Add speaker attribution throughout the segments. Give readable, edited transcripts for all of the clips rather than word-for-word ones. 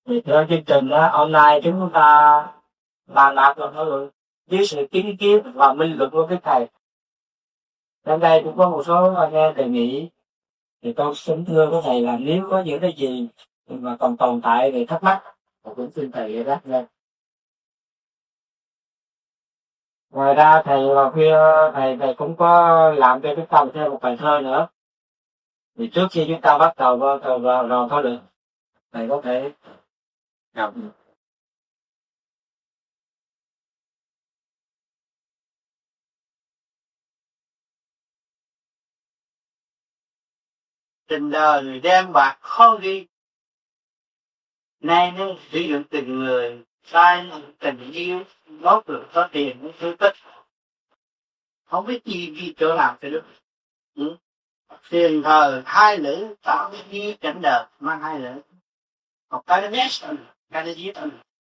Speaker 1: Thì theo chương trình đó, online chúng ta bàn bạc rồi thôi, dưới sự chứng kiến và minh luận của các thầy. Đến đây cũng có một số anh em đề nghị, thì tôi xin thưa các thầy là nếu có những cái gì mà còn tồn tại về thắc mắc, tôi cũng xin thầy đáp lên. Ngoài ra thầy vào kia thầy cũng có làm cho chúng ta thêm một bài thơ nữa. Thì trước khi chúng ta bắt đầu vào thảo luận, thầy có thể đọc.
Speaker 2: Tình đời đen bạc khó ghi, nay nó sử dụng tình người, sai tình yêu, ngót được có tiền cũng thứ tích. Không biết gì chỗ làm cho được. Tiền thời hai lữ tạo như cảnh đời mang hai lữ. Một cái nó ghét cái nó giết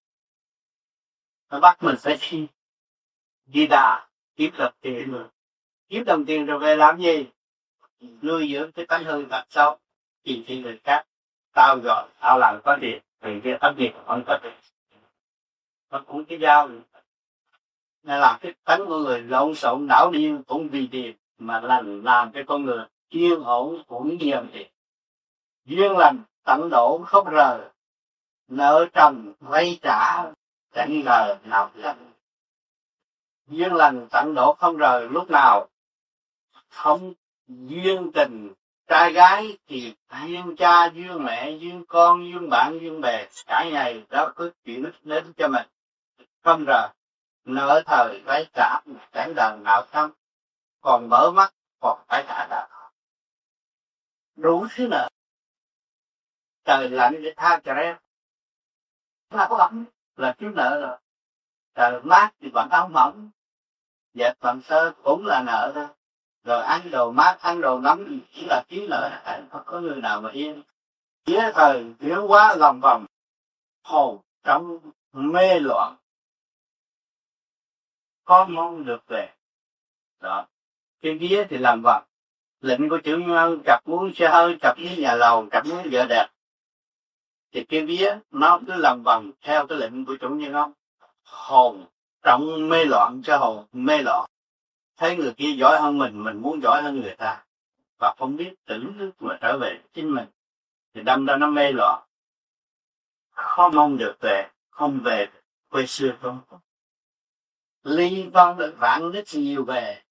Speaker 2: nó bắt mình phải đi đà kiếm đồng tiền rồi. Kiếm đồng tiền rồi về làm gì? Nuôi dưỡng cái tánh hư tật xấu, tìm thị người khác. Tao rồi, tao làm có tiền, vì cái tấm tiền không có tiền. Nó cũng cái dao nữa. Nên làm cái tánh của người lộn xộn đảo điên cũng vì tiền, mà làm cái con người yên ổn cũng nhiều tiền. Duyên lành tận độ không rời, nợ trần vay trả chẳng ngờ nào lành. Duyên lành tận độ không rời, lúc nào không duyên tình trai gái thì duyên cha, duyên mẹ, duyên con, duyên bạn, duyên bè, cả ngày đó cứ chuyện đến cho mình không rời. Nợ thời vay trả chẳng đời nào thăm, còn mở mắt còn phải trả nợ. Đủ thứ nợ. Trời lạnh để tha cho em là có ấm là thiếu nợ rồi. Trời mát thì vẫn áo mỏng, dệt bằng sơ cũng là nợ thôi. Rồi ăn đồ mát, ăn đồ nóng chỉ là thiếu nợ. Không có người nào mà yên. Vía thời biến hóa lòng vòng, hồn trong mê loạn, có mong được về. Đó. Cái vía thì làm vật, lệnh của chủ nhân chặt muốn xe hơi, chặt muốn nhà lầu, chặt muốn vợ đẹp. Thì cái vía nó cứ làm vòng theo cái lệnh của chủ nhân không. Hồn trong mê loạn, cho hồn mê loạn. Thấy người kia giỏi hơn mình muốn giỏi hơn người ta. Và không biết tự thức mà trở về chính mình. Thì đâm ra nó mê loạn. Khó mong được về, không về quê xưa không. Ly vong được vạn nít nhiều về,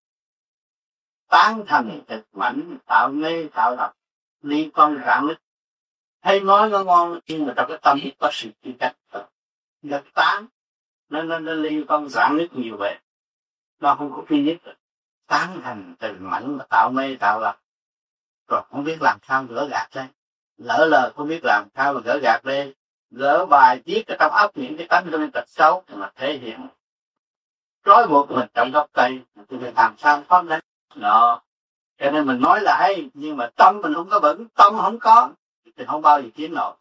Speaker 2: tán thành thực mạnh, tạo mê tạo độc. Ly vong vạn nít. Hay nói nó ngon, nhưng mà trong cái tâm có sự chia cách. Nó tán, nó ly vong vạn nít nhiều về. Nó không có duy nhất. Tán thành từ mạnh mà tạo mê tạo độc. Rồi không biết làm sao gỡ gạt đây. Lỡ lờ không biết làm sao mà gỡ gạt đây. Gỡ bài viết ở trong óc những cái tánh hư tật xấu mà thể hiện trói buộc mình trong gốc cây thì mình làm sao thoát đấy. Đó. Cho nên mình nói là hay, nhưng mà tâm mình không có vững, tâm không có thì không bao giờ tiến nổi.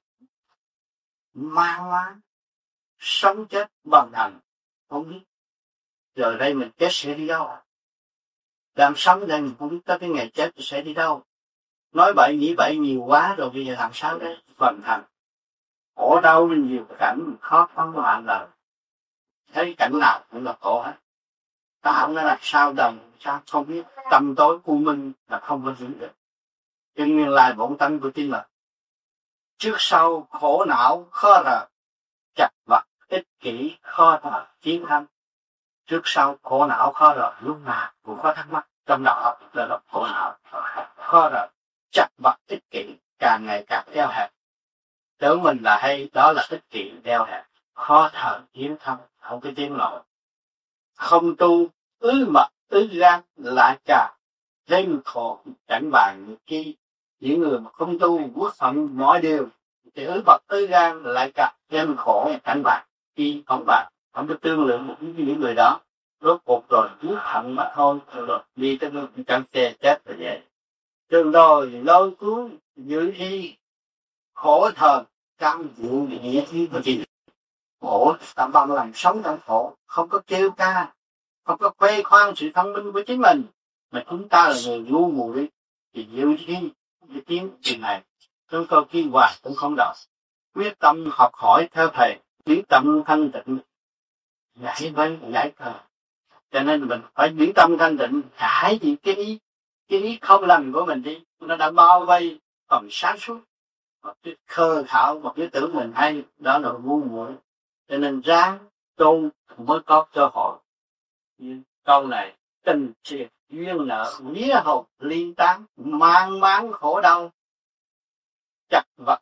Speaker 2: Mang quá, sống chết bằng hành, không biết. Giờ đây mình chết sẽ đi đâu? Làm sống đây mình không biết tới cái ngày chết sẽ đi đâu. Nói bậy nghĩ bậy nhiều quá rồi bây giờ làm sao đấy? Vận hành. Khổ đau nhiều cảnh khó khăn hoạn lời. Thấy cảnh nào cũng là khổ hết. Ta không nói là sao đồng, sao không biết. Tâm tối u minh là không có giữ được. Cho nên là bổn tánh của chính mình. Trước sau khổ não khó rời, chặt vật ích kỷ khó thở chiến thắng. Trước sau khổ não khó rời, lúc nào cũng có thắc mắc trong đầu óc là khổ não khó rời, chặt vật ích kỷ càng ngày càng eo hẹp. Tưởng mình là hay, đó là ích kỷ eo hẹp, khó thở chiến thắng, không có tiến nổi. Không tu ứ mật ứ gan lại cả thêm khổ cảnh vàng như kia. Những người mà không tu quốc phận mọi điều thì ứ mật ứ gan lại cả thêm khổ cảnh vàng khi không bạn không có tương lượng một những người đó. Rốt cuộc rồi quốc phận mà thôi, rồi đi tới nơi trong xe chết rồi vậy. Trường đồi lôi cuốn giữ y khổ thời trăm vụ địa thi của chị. Khổ tạm bằng làm sống trong khổ, không có kêu ca, không có khoe khoang sự thông minh của chính mình, mà chúng ta là người ngu muội thì nhiều khi cái tiếng chuyện này chúng tôi khi hoài cũng không đọc. quyết tâm học hỏi theo thầy, biến tâm thanh tịnh, giải thờ. Cho nên mình phải biến tâm thanh tịnh, giải gì cái ý không lành của mình đi, nó đã bao vây phần sáng suốt, một cái khờ khảo, một cái tưởng mình hay, đó là ngu muội. Cho nên ráng tu mới có cơ hội. Câu này tình triệt duyên nợ, nghĩa hồn ly tán, mang máng khổ đau, chặt vật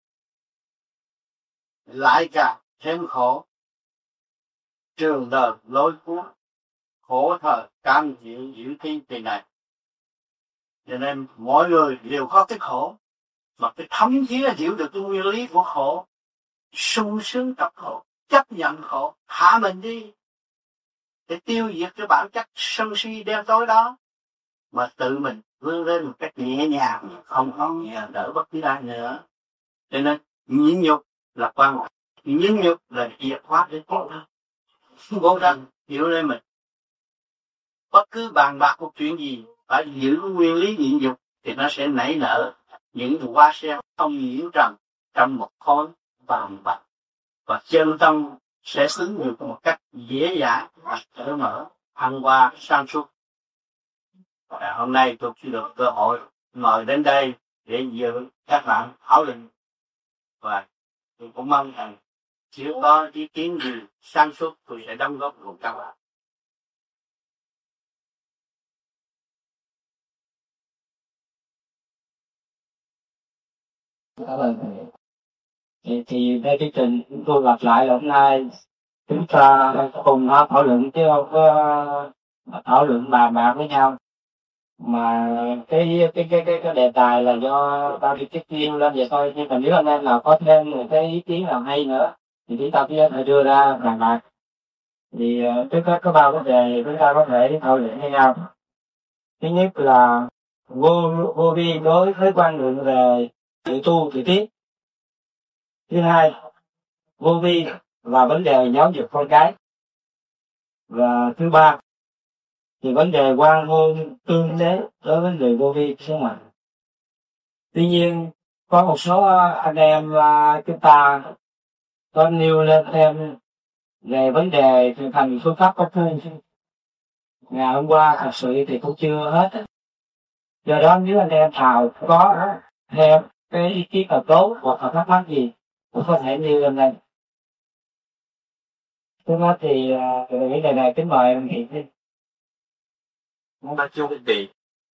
Speaker 2: lại càng thêm khổ, trường đời lối cuốn, khổ thời cam chịu giữ thi kỳ này. Cho nên mọi người đều có cái khổ, mà cái thấm thía hiểu được cái nguyên lý của khổ, sung sướng tập khổ, chấp nhận khổ, hạ mình đi để tiêu diệt cái bản chất sân si đen tối đó, mà tự mình vươn lên một cách nhẹ nhàng, không có đỡ bất cứ ai nữa. Cho nên nhịn nhục là quan trọng, nhịn nhục là chìa khóa để cố gắng hiểu lên mình. Bất cứ bàn bạc một chuyện gì phải giữ nguyên lý nhịn nhục thì nó sẽ nảy nở những hoa sen không nhiễm trần trong một khối vàng bạc, và chân tâm sẽ xứng được một cách dễ dàng và cởi mở, thăng hoa sáng suốt. Và hôm nay tôi chỉ được cơ hội ngồi đến đây để dự các bạn thảo luận, và tôi cũng mong rằng nếu có ý kiến gì sáng suốt tôi sẽ đóng góp cùng các bạn.
Speaker 1: Cảm ơn thầy. Thì theo chương trình chúng tôi lặp lại là hôm nay chúng ta cùng thảo luận chứ không có thảo luận bàn bạc với nhau, mà cái đề tài là do tao đi tiếp riêng lên vậy thôi. Nhưng mà nếu anh em nào có thêm một cái ý kiến nào hay nữa thì chúng ta phải đưa ra bàn bạc. Thì trước hết có ba vấn đề chúng ta có thể thảo luận với nhau. Thứ nhất là vô vi đối với quan niệm về tự tu tự tiết. Thứ hai, vô vi và vấn đề giáo dục con cái. Và thứ ba thì vấn đề quan hôn tương đế đối với người vô vi sống mạnh. Tuy nhiên có một số anh em chúng ta có nêu lên thêm về vấn đề thực hành phương pháp công phu. Ngày hôm qua thật sự thì cũng chưa hết. Do đó nếu anh em nào có thêm cái ý kiến nào tốt hoặc là thắc mắc gì cũng có thể nêu lên đây. Trước hết thì vấn đề này kính mời anh Hiển.
Speaker 3: Nói chung thì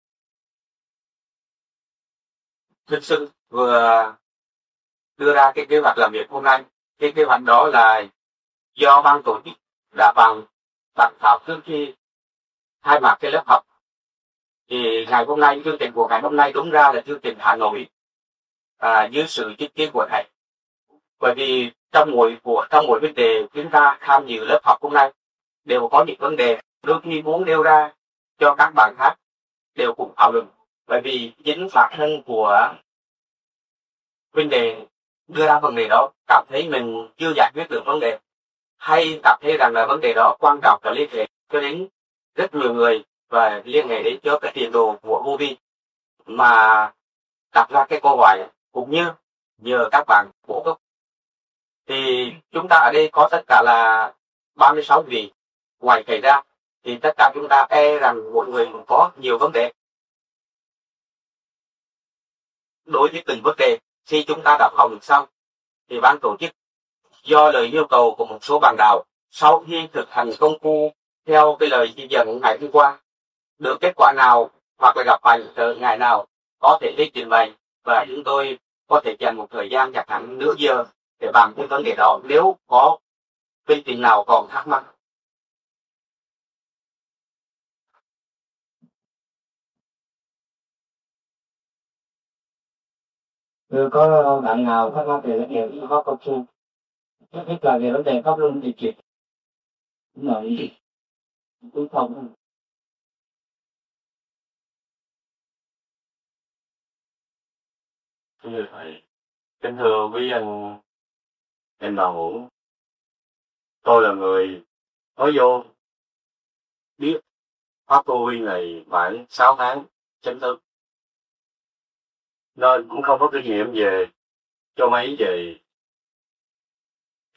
Speaker 3: Vinh Xuân vừa đưa ra cái kế hoạch làm việc hôm nay. Cái kế hoạch đó là do ban tổ chức đã bằng bản thảo trước khi khai mạc cái lớp học. Thì ngày hôm nay, chương trình của ngày hôm nay đúng ra là chương trình Hà Nội dưới sự chứng kiến của thầy. Bởi vì trong mỗi vấn đề chúng ta tham dự lớp học hôm nay đều có những vấn đề đôi khi muốn nêu ra cho các bạn khác đều cùng thảo luận. Bởi vì chính bản thân của vấn đề đưa ra vấn đề đó cảm thấy mình chưa giải quyết được vấn đề, hay cảm thấy rằng là vấn đề đó quan trọng và liên hệ cho đến rất nhiều người và liên hệ đến cho cái tiền đồ của vô vi, mà đặt ra cái câu hỏi cũng như nhờ các bạn bổ túc. Thì chúng ta ở đây có tất cả là 36 vị. Ngoài thầy ra thì tất cả chúng ta rằng một người cũng có nhiều vấn đề. Đối với từng vấn đề, khi chúng ta đã thảo luận xong thì ban tổ chức do lời yêu cầu của một số bạn đạo, sau khi thực hành công phu theo cái lời chỉ dẫn ngày hôm qua, được kết quả nào hoặc là gặp phải trở ngại nào có thể đi trình bày, và chúng tôi có thể dành một thời gian chẳng hạn nửa giờ để bàn cái vấn đề đó nếu có vị tình nào còn thắc mắc.
Speaker 1: Có bạn nào thắc mắc về vấn đề có công phu, nhất là về vấn đề pháp luân thì kiệt nội cũng không.
Speaker 4: Thưa thầy, kính thưa quý anh bà Hữu, tôi là người mới vô biết pháp vô vi này khoảng 6 tháng chính thức, nên cũng không có kinh nghiệm về cho mấy về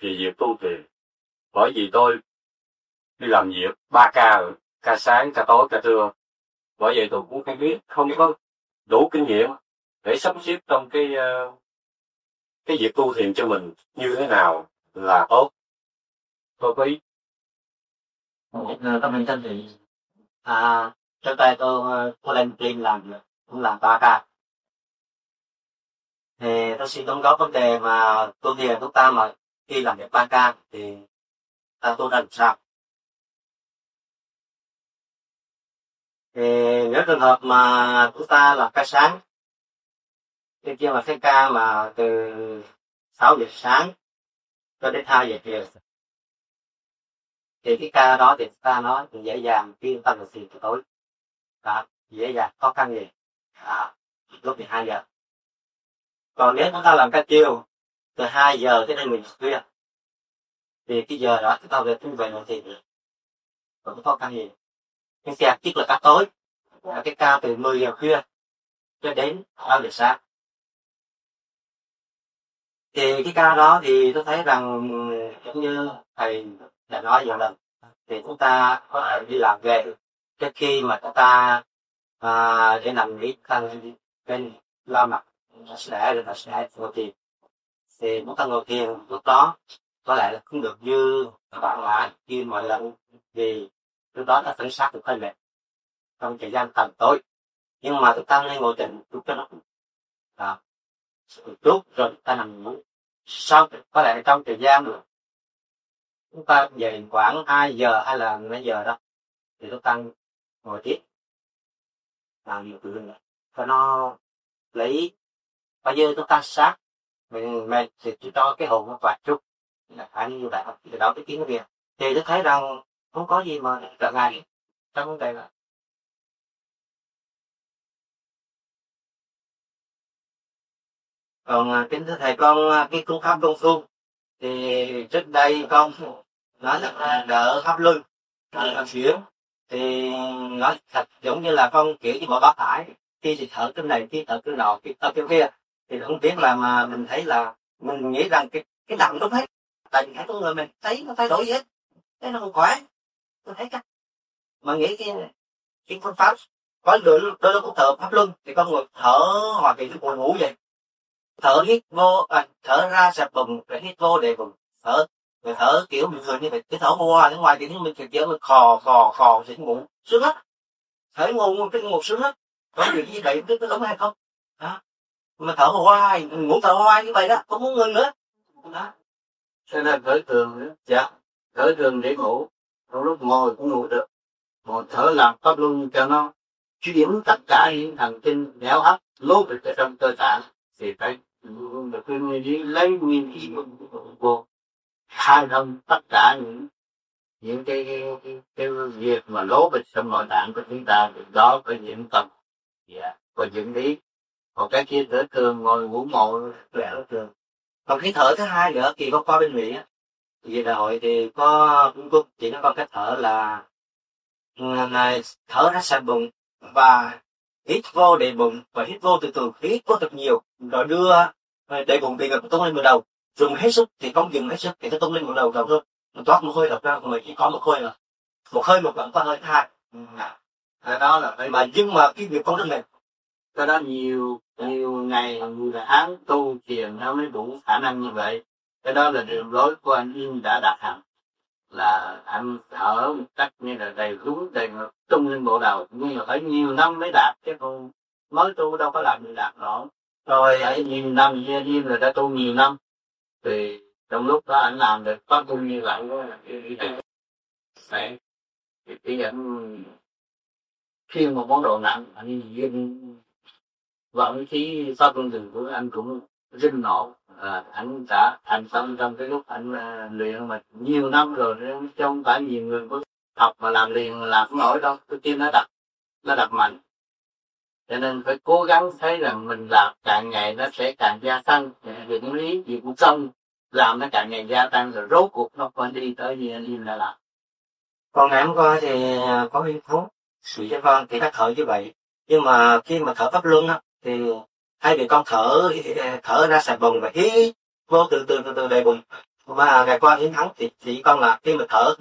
Speaker 4: thì việc tu thiền. Bởi vì tôi đi làm việc 3 ca rồi, ca sáng, ca tối, ca trưa. Bởi vậy tôi cũng không biết, không có đủ kinh nghiệm để sắp xếp trong cái việc tu thiền cho mình như thế nào là tốt. Tôi có ý.
Speaker 1: Tâm hình thân thì trước đây tôi lên team làm cũng làm 3 ca. Thì tôi xin đóng góp vấn đề mà tu thiền chúng ta mà khi làm việc 3 ca thì ta tu ra làm sao? Thì nếu trường hợp mà chúng ta làm ca sáng, cái kia là cái ca mà từ 6 giờ sáng cho đến 2 giờ chiều, thì cái ca đó thì ta nói thì dễ dàng khi ta làm thiền tối, dễ dàng khó khăn gì lúc 12 giờ. Còn nếu chúng ta làm ca chiều từ 2 giờ tới đến 10 giờ khuya thì cái giờ đó chúng ta về tu về nội thiền cũng khó khăn gì. Nhưng ca chiết là ca tối, cái ca từ 10 giờ khuya cho đến 3 giờ sáng. Thì cái ca đó thì tôi thấy rằng giống như thầy đã nói nhiều lần, thì chúng ta có thể đi làm về trước khi mà chúng ta để nằm nghỉ thân bên la mặt sẽ rồi sẽ ngồi thiền. Thì chúng ta ngồi thiền lúc đó có lẽ là không được như bạn là như mọi lần, vì lúc đó ta phải sát được hơi mệt trong thời gian tầm tối. Nhưng mà chúng ta nên ngồi tĩnh chút cho nó chút rồi ta nằm ngủ. Sau có lẽ trong thời gian chúng ta dậy khoảng 2 giờ hay là 5 giờ đó thì chúng ta ngồi tiếp làm nhiều chuyện cho nó lấy bao giờ chúng ta sát mình mệt thì chỉ cho cái hồn nó vạch chút là phải như vậy. Từ đó cái tiếng kia thì tôi thấy rằng không có gì mà trở ngại trong vấn đề là. Còn kính thưa thầy, con cái phương pháp công phu thì trước đây con nói là đỡ pháp luân, đỡ chuyển, thì nói thật giống như là con kiểu như bỏ bát tải, khi thì thở cái này, khi thở cái nọ, khi thở cái kia, thì không biết là mà mình thấy là mình nghĩ rằng cái nằm đúng hết, tại vì con người mình thấy nó thay đổi gì hết, thế nó không khỏe, tôi thấy chắc mà nghĩ cái phương pháp có đôi lúc cũng thở pháp luân thì con người thở hoặc thì buồn ngủ vậy. Thở hít vô, thở ra sạch bụng, rồi hít vô để bụng, thở kiểu bình thường như vậy, cái thở vô ở ngoài thì mình kiểu mình khò thì ngủ sướng hết, thở ngủ cái ngủ sướng hết. Có việc như vậy có đúng hay không? Mà thở hoài, ngủ thở hoài như vậy đó, không muốn ngừng nữa. Đó.
Speaker 2: Cho nên thở thường nữa. Dạ, thở thường để ngủ, trong lúc ngồi cũng ngủ được. Ngồi thở làm pháp luân cho nó chuyển tất cả những thần kinh néo hấp lố bịch ở trong cơ thể thì phải được lấy nguyên khí vô khai thông tất cả những cái việc mà lố bịch trong nội tạng của chúng ta, đó phải diễn tập và diễn lý. Còn cái kia thở thường ngồi ngủ ngồi
Speaker 1: Lẽ thường. Còn cái thở thứ hai nữa thì có qua bên Mỹ á, về đại hội thì có chỉ nó có cái thở là thở ra sạch bụng và hít vô đầy bụng và hít vô từ từ, hít vô thật nhiều rồi đưa đầy bụng thì tung lên vào đầu, dùng hết sức thì không dừng hết sức thì nó tung lên vào đầu thôi, nó toát một hơi độc ra, mà chỉ có một hơi là một hơi một lần có hơi hai.
Speaker 2: Đó là phải
Speaker 1: mà nhưng mà cái việc không rất mệt.
Speaker 2: Cái đó nhiều ngày nhiều tháng tu thiền nó mới đủ khả năng như vậy. Cái đó là đường lối của anh Yên đã đạt hẳn, là anh thở một cách như là đầy đúng đầy tung lên bộ đầu, nhưng mà phải nhiều năm mới đạt, chứ còn mới tu đâu có làm được đạt nổi. Rồi phải nhiều năm, Yên là đã tu nhiều năm thì trong lúc đó anh làm được có tu như vậy phải thì anh khi một món đồ nặng anh Yên vận khí pháp luân thường của anh cũng rinh nổ. Anh đã thành công trong cái lúc anh luyện mà nhiều năm rồi, chứ không phải nhiều người có học mà làm liền làm không nổi đâu, cái tim nó đập mạnh. Cho nên phải cố gắng thấy rằng mình làm càng ngày nó sẽ càng gia tăng, định lý gì cũng xong làm nó càng ngày gia tăng, rồi rốt cuộc nó còn đi tới gì anh Im đã làm.
Speaker 1: Còn ngày hôm qua thì có hứng thú sự cho con thì các thở như vậy, nhưng mà khi mà thở pháp luân á thì thay vì con thở ra sạch bụng và hít vô từ đầy bụng,
Speaker 5: Mà ngày qua hiến thắng thì chỉ con là khi mình thở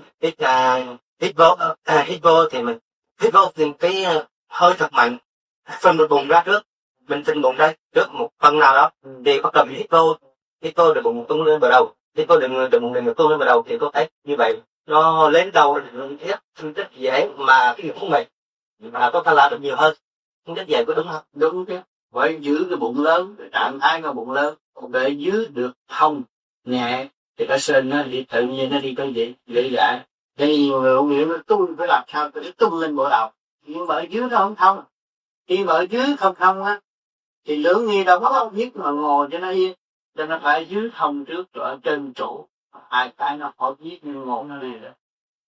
Speaker 5: hít vô thì mình hít vô thì cái hơi thật mạnh, phân mình bùng ra trước, mình phân bùng ra trước một phần nào đó thì bắt đầu mình hít vô để bụng tung lên vào đầu, hít vô đừng đừng đừng tung lên vào đầu thì tôi thấy như vậy nó lên đầu rất dễ mà cái việc của mình mà có thể làm được nhiều hơn, rất dễ có đúng không?
Speaker 2: Đúng chứ, phải giữ cái bụng lớn, trạng thái cái bụng lớn để giữ được thông nhẹ thì cái sên nó đi tự nhiên, nó đi tới vậy dễ dãi. Cái nhiều người ông nghĩ nó tung phải làm sao để tung lên bộ đầu, nhưng mà ở dưới nó không thông. Khi mà ở dưới không thông á thì lưỡng nghi đâu có biết mà ngồi cho nó yên, cho nó phải dưới thông trước rồi ở trên chỗ hai cái nó khó biết như ngồi nó đi rồi.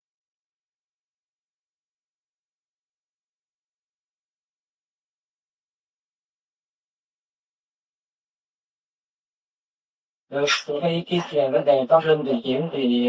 Speaker 1: Rồi cái vấn đề tâm linh thì chuyển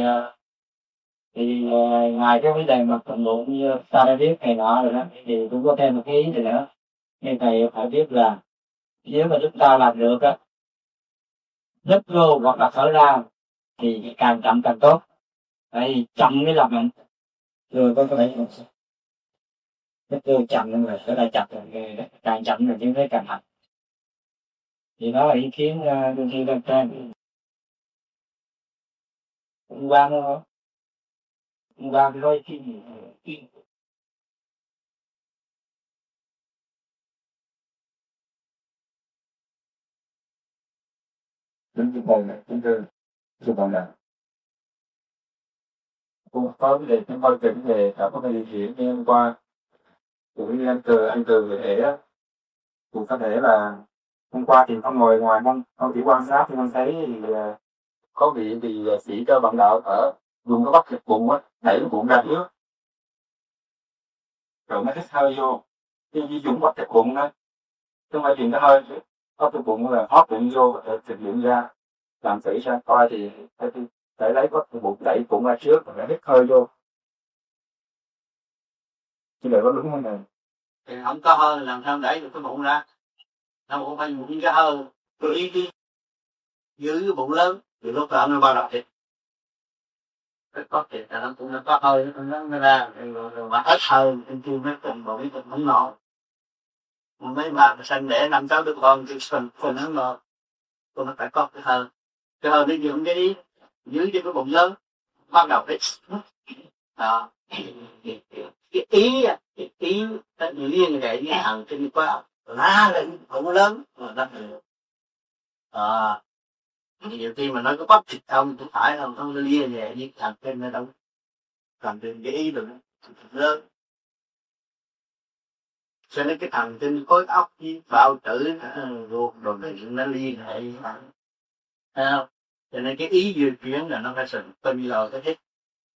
Speaker 1: thì ngoài cái vấn đề mà phần luận như ta đã biết này nọ rồi đó thì cũng có thêm một cái ý này nữa. Như thầy phải biết là nếu mà chúng ta làm được á, nhấp vô hoặc là thở ra thì càng chậm càng tốt. Tại vì chậm mới là mạnh. Rồi có thể nhấp vô chậm nhưng mà thở ra chậm rồi càng chậm rồi chứ thấy càng mạnh. Thì đó là ý kiến đôi khi lên trên. Hôm qua nó hôm qua thì nói cái gì đến cái bồn này chúng tôi cái bồn này cũng có vấn đề chúng tôi về vấn đề đã có cái địa điểm như hôm qua cũng như anh từ về thể á cũng có thể là hôm qua thì không ngồi ngoài không chỉ quan sát thì không thấy thì có bị sĩ cho bạn đạo ở dùng cái bắp thịt bụng á đẩy cái bụng ra trước rồi mới hít hơi vô cái dùng bắp thịt bụng đó không phải dùng cái hơi bắp thịt bụng là hót bụng vô để thịt bụng ra làm thử xem coi thì phải lấy bắp thịt bụng đẩy bụng ra trước rồi hít hơi vô chứ đợi có đúng không này
Speaker 2: Thì không có hơi làm sao đẩy được cái bụng ra, nó cũng phải dùng cái hơi tự ý đi giữ cái bụng lớn thì lúc đó nó bao đầu thịt có thịt là nó cũng nó có hơi nó ra rồi mà hết hơi trên kia mới tình bụng không nổi. Mấy bà sinh đẻ 5-6 đứa con thì phần nó ngọt, còn nó phải có cái hơi để dưỡng cái ý giữ cho cái bụng lớn bắt đầu đấy đó. Cái ý nó liên hệ với hàng trên qua lá lên bụng lớn rồi đó nhiều khi mà nói có bắp thịt không phải không nó liên hệ với hàng trên nó đâu làm trên cái ý rồi lớn. Cho nên cái thần kinh khối óc với bao tử ruột rồi nó liên hệ với bạn, thấy không? Cho nên cái ý di chuyển là nó phải sự tinh lờ cái hít,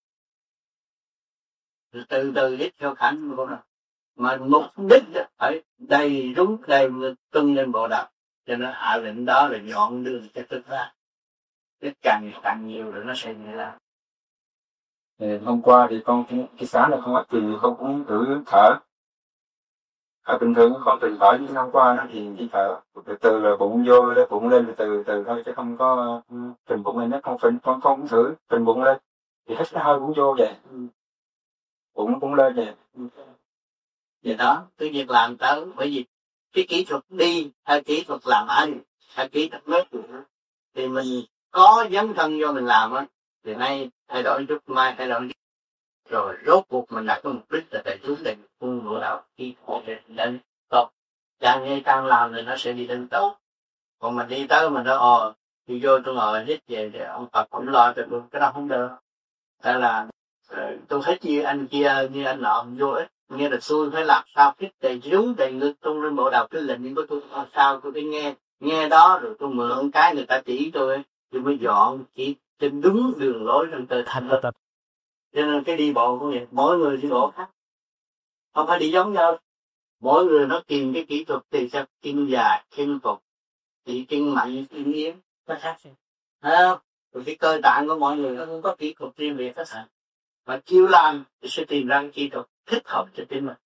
Speaker 2: từ từ hít theo khả năng của nó, mà mục đích phải đầy rúng đầy tung lên bộ đầu, cho nên hạ lệnh đó là dọn đường cho tức ra, cái càng nhiều rồi nó sẽ như là.
Speaker 1: Hôm qua thì con cái sáng này con thì con cũng thử thở bình thường con tự thở những năm qua thì chỉ thở từ từ là bụng vô bụng lên từ từ thôi chứ không có phình bụng lên, nó con phình con cũng thử phình bụng lên thì hít cái hơi cũng vô vậy bụng cũng lên vậy.
Speaker 2: Vậy đó cái việc làm tới bởi vì cái kỹ thuật đi hay kỹ thuật làm ăn hay kỹ thuật nước thì mình có dấn thân vô mình làm á thì nay thay đổi chút mai thay đổi rồi rốt cuộc mình đạt cái mục đích là tại chúng định phương ngựa đạo khi họ lên tốt, càng ngày càng làm thì nó sẽ đi lên tốt. Còn mình đi tới mình nói đi vô tôi ngồi hít về thì ông Phật cũng lo cho tôi, cái đó không được. Hay là tôi thấy như anh kia như anh nọ vô ích nghe được xui phải làm sao hít đầy rúng đầy ngực tung lên bộ đầu cái lệnh của tôi sao tôi phải nghe đó rồi tôi mượn cái người ta chỉ tôi mới dọn chỉ trên đúng đường lối trong tôi thành lập. Cho nên cái đi bộ cũng vậy, mỗi người đi bộ khác, không phải đi giống nhau. Mỗi người nó tìm cái kỹ thuật thì sao chân dài, chân cục, thì chân mạnh, chân yếu, nó khác. Thấy không? Rồi cái cơ tạng của mọi người nó cũng có kỹ thuật riêng biệt hết. Mà chịu làm thì sẽ tìm ra kỹ thuật thích hợp cho chính mình.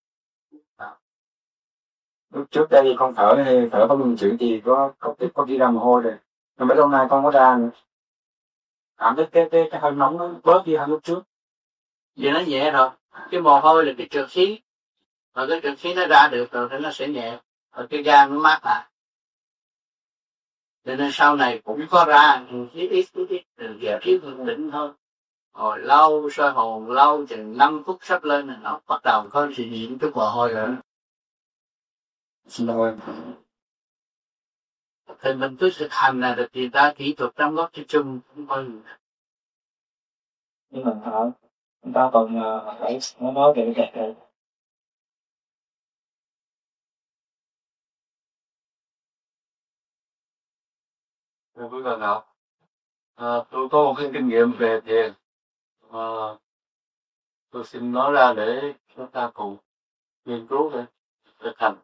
Speaker 1: Lúc trước đây con thở có luân chuyển thì có đi ra mồ hôi rồi, nhưng mấy lâu nay con có ra nữa. cảm thấy cái hơi nóng nó bớt đi hơn lúc trước.
Speaker 2: Vậy nó nhẹ rồi. Cái mồ hôi là cái trượt khí, rồi cái trượt khí nó ra được rồi thì nó sẽ nhẹ, rồi cái gan nó mát lại. Cho nên sau này cũng có ra ít rồi giờ thiếu hương đỉnh thôi. Hồi lâu soi hồn lâu chừng 5 phút sắp lên là nó bắt đầu có sự nhiễm chút mồ hôi rồi.
Speaker 1: Xin lỗi.
Speaker 2: Thì mình cứ thực hành là được, thì ta kỹ thuật đóng góp cho chung cũng thôi.
Speaker 1: Nhưng mà thở chúng ta còn phải nói về cái này.
Speaker 3: Thưa quý bạn học, tôi có một cái kinh nghiệm về thiền. Tôi xin nói ra để chúng ta cùng nghiên cứu để thực hành.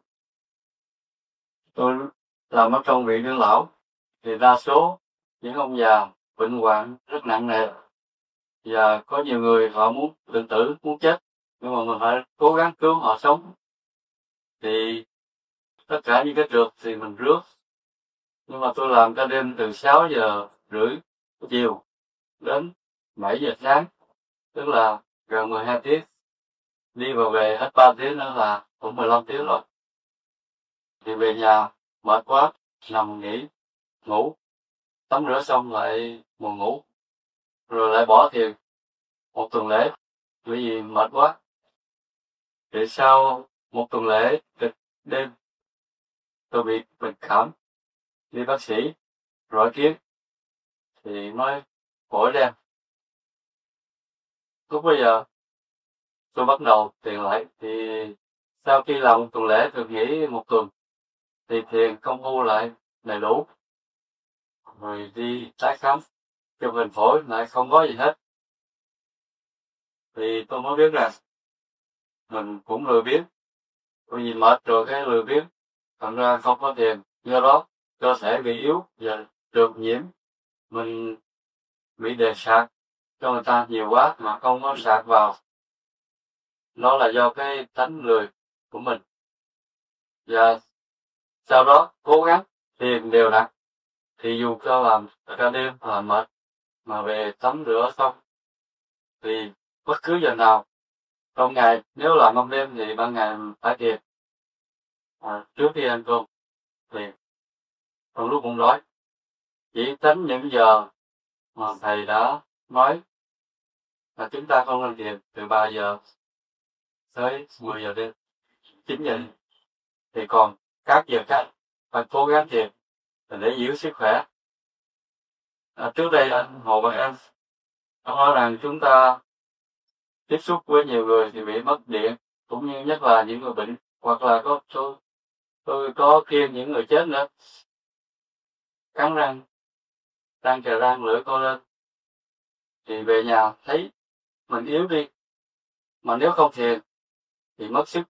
Speaker 3: Tôi làm ở trong viện dưỡng lão, thì đa số những ông già bệnh hoạn rất nặng nề, và có nhiều người họ muốn tự tử, muốn chết, nhưng mà mình phải cố gắng cứu họ sống. Thì tất cả những cái trượt thì mình rước. Nhưng mà tôi làm cả đêm từ 6:30 chiều đến 7 giờ sáng, tức là gần 12 tiếng. Đi và về hết 3 tiếng nữa là cũng 15 tiếng rồi. Thì về nhà mệt quá, nằm nghỉ, ngủ, tắm rửa xong lại buồn ngủ, rồi lại bỏ thiền 1 tuần lễ, bởi vì mệt quá. Thì sau 1 tuần lễ trực đêm, tôi bị bệnh cảm, đi bác sĩ rọi kiến, thì nói phổi đen. Lúc bây giờ tôi bắt đầu thiền lại, thì sau khi làm 1 tuần lễ, tôi nghỉ 1 tuần, thì thiền công phu lại đầy đủ, rồi đi tái khám chụp hình phổi lại không có gì hết. Thì tôi mới biết rằng mình cũng lười biếng, bởi vì mệt rồi cái lười biếng, thành ra không có thiền, do đó cơ thể bị yếu và trượt nhiễm. Mình bị đề sạc cho người ta nhiều quá mà không có sạc vào, đó là do cái tánh lười của mình. Và sau đó cố gắng thiền đều đặn, thì dù cho làm cả đêm là mệt, mà về tắm rửa xong thì bất cứ giờ nào trong ngày, nếu làm ban đêm thì ban ngày phải thiền. Trước khi ăn cơm thì trong lúc bụng đói, chỉ tránh những giờ mà thầy đã nói là chúng ta không nên thiền từ 3 giờ tới 10 giờ đêm, 9 giờ. Thì còn các giờ khác phải cố gắng thiền để giữ sức khỏe. Trước đây anh Hồ Văn Anh nói rằng chúng ta tiếp xúc với nhiều người thì bị mất điện, cũng như nhất là những người bệnh, hoặc là tôi có khuyên những người chết nữa, cắn răng, răng chà răng lưỡi co lên, thì về nhà thấy mình yếu đi, mà nếu không thiền thì mất sức,